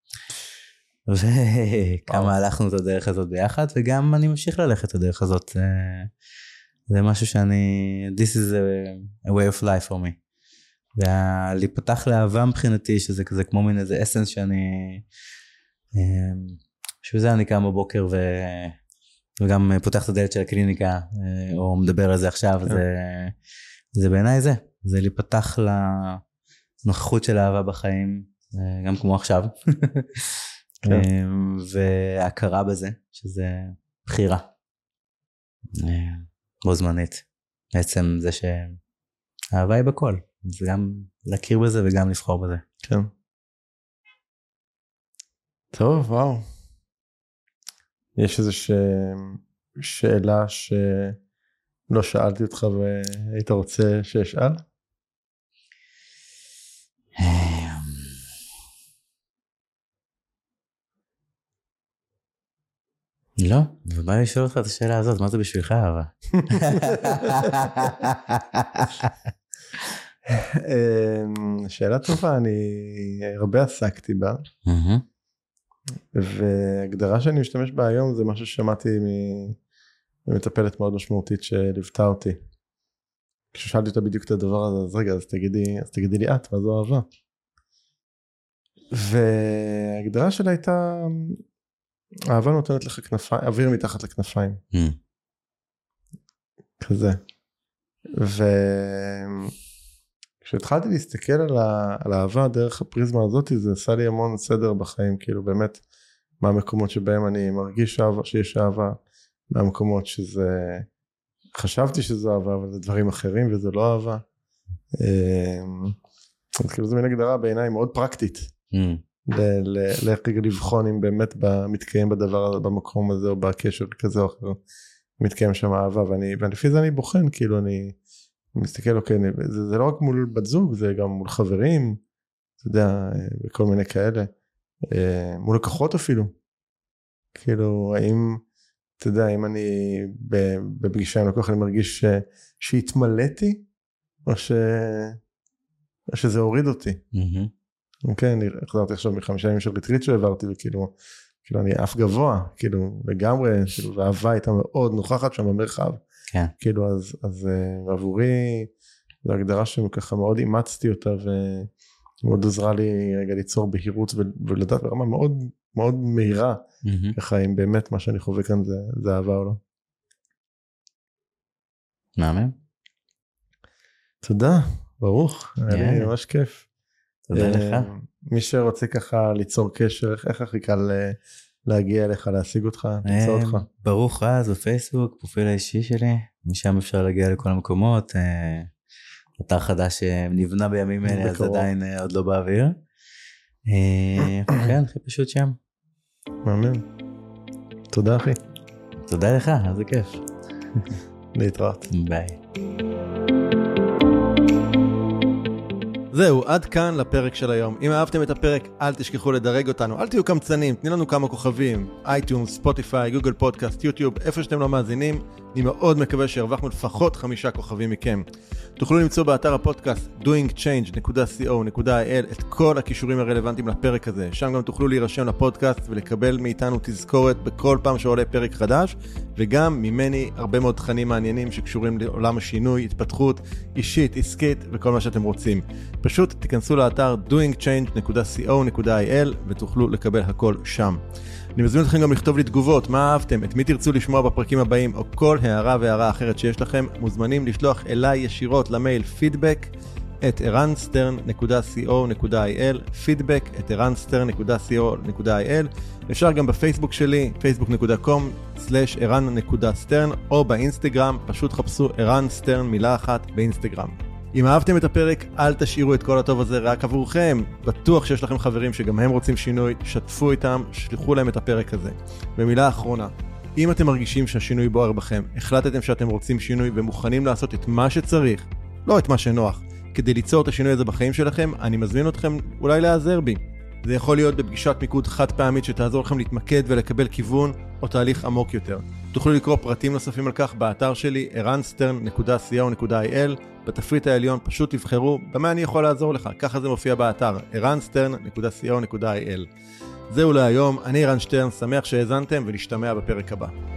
וכמה הלכנו את הדרך הזאת ביחד, וגם אני ממשיך ללכת את הדרך הזאת. זה משהו שאני, this is a way of life for me. ולהיפתח לאהבה מבחינתי, שזה כזה כמו מין איזה אסנס שאני, שזה אני קם בבוקר וגם פותח את הדלת של הקליניקה, או מדבר על זה עכשיו, זה בעיניי זה להיפתח לנוכחות של האהבה בחיים, גם כמו עכשיו, וההכרה בזה, שזה בחירה, בו זמנית, בעצם זה שהאהבה היא בכל, זה גם להכיר בזה וגם לבחור בזה. כן. טוב, וואו. יש איזו שאלה שלא שאלתי אותך והיית רוצה שאשאל? לא, ובא לי לשאול אותך את השאלה הזאת, מה זה בשבילך אהבה? שאלה טובה, אני הרבה עסקתי בה, והגדרה שאני משתמש בה היום זה משהו ששמעתי ממטפלת מאוד משמעותית שליוותה אותי. כששאלתי אותה בדיוק את הדבר הזה, אז רגע, אז תגידי לי את, מה זו אהבה? וההגדרה שלה הייתה, אהבה נותנת לך כנפיים, אוויר מתחת לכנפיים. כזה. כשהתחלתי להסתכל על האהבה דרך הפריזמה הזאת, זה עשה לי המון סדר בחיים, כאילו באמת, מה המקומות שבהם אני מרגיש שיש אהבה, מה המקומות שזה, חשבתי שזו אהבה, אבל זה דברים אחרים וזה לא אהבה. אז כאילו זו מין הגדרה בעיניי מאוד פרקטית, לבחון אם באמת מתקיים בדבר הזה, במקום הזה או בקשר כזה או אחר, מתקיים שם אהבה, ולפי זה אני בוחן, כאילו אני מסתכל, אוקיי, זה לא רק מול בת זוג, זה גם מול חברים, אתה יודע, וכל מיני כאלה, מול לקוחות אפילו, כאילו, האם, אתה יודע, אם אני בפגישה עם לקוח, אני מרגיש שהתמלאתי, או שזה הוריד אותי. אוקיי, אני חזרתי עכשיו מ5 ימים של ריטריט שהעברתי, וכאילו, אני אף גבוה, כאילו, לגמרי, והאהבה הייתה מאוד נוכחת שם במרחב. כן. כאילו, אז עבורי, זו הגדרה שככה מאוד אימצתי אותה, ומאוד עזרה לי רגע ליצור בהירות, ולדעת ברמה מאוד, מאוד מהירה, ככה, אם באמת מה שאני חווה כאן זה אהבה או לא. מאמן. תודה, ברוך, היה לי ממש כיף. תודה לך. מי שרוצה ככה ליצור קשר, איך הכי קל להגיע אליך, להשיג אותך, ליצור אותך? ברוך רז בפייסבוק, פרופיל האישי שלי, משם אפשר להגיע לכל המקומות, אתר חדש שנבנה בימים אלה, אז עדיין עוד לא באוויר. כן, הכי פשוט שם. מאמן. תודה אחי. תודה לך, זה כיף. להתראות. ביי. זהו, עד כאן לפרק של היום. אם אהבתם את הפרק, אל תשכחו לדרג אותנו, אל תהיו קמצנים, תני לנו כמה כוכבים, אייטיונס, ספוטיפיי, גוגל פודקאסט, יוטיוב, איפה שאתם לא מאזינים, אני מאוד מקווה שהרווחנו לפחות 5 כוכבים מכם. תוכלו למצוא באתר הפודקאסט doingchange.co.il את כל הכישורים הרלוונטיים לפרק הזה, שם גם תוכלו להירשם לפודקאסט ולקבל מאיתנו תזכורת בכל פעם שעולה פרק חדש, וגם ממני הרבה מאוד תכנים מעניינים שקשורים לעולם השינוי, התפתחות אישית, עסקית וכל מה שאתם רוצים. פשוט תיכנסו לאתר doingchange.co.il ותוכלו לקבל הכל שם. אני מזמין אתכם גם לכתוב לי תגובות, מה אהבתם, את מי תרצו לשמוע בפרקים הבאים, או כל הערה והערה אחרת שיש לכם, מוזמנים לשלוח אליי ישירות למייל feedback@eranstern.co.il, feedback@eranstern.co.il, אפשר גם בפייסבוק שלי, facebook.com/eran.stern, או באינסטגרם, פשוט חפשו ערן סטרן מילה אחת באינסטגרם. אם אהבתם את הפרק, אל תשאירו את כל הטוב הזה רק עבורכם. בטוח שיש לכם חברים שגם הם רוצים שינוי, שתפו איתם, שלחו להם את הפרק הזה. במילה האחרונה, אם אתם מרגישים שהשינוי בוער בכם, החלטתם שאתם רוצים שינוי ומוכנים לעשות את מה שצריך, לא את מה שנוח, כדי ליצור את השינוי הזה בחיים שלכם, אני מזמין אתכם אולי להיעזר בי. זה יכול להיות בפגישת מיקוד חד פעמית שתעזור לכם להתמקד ולקבל כיוון או תהליך עמוק יותר. תוכלו לקרוא פרטים נוספים על כך באתר שלי, ערנסטרן.co.il. בתפריט העליון פשוט תבחרו במה אני יכול לעזור לך, ככה זה מופיע באתר, ערנסטרן.co.il. זהו להיום, אני ערן שטרן, שמח שהאזנתם ולהשתמע בפרק הבא.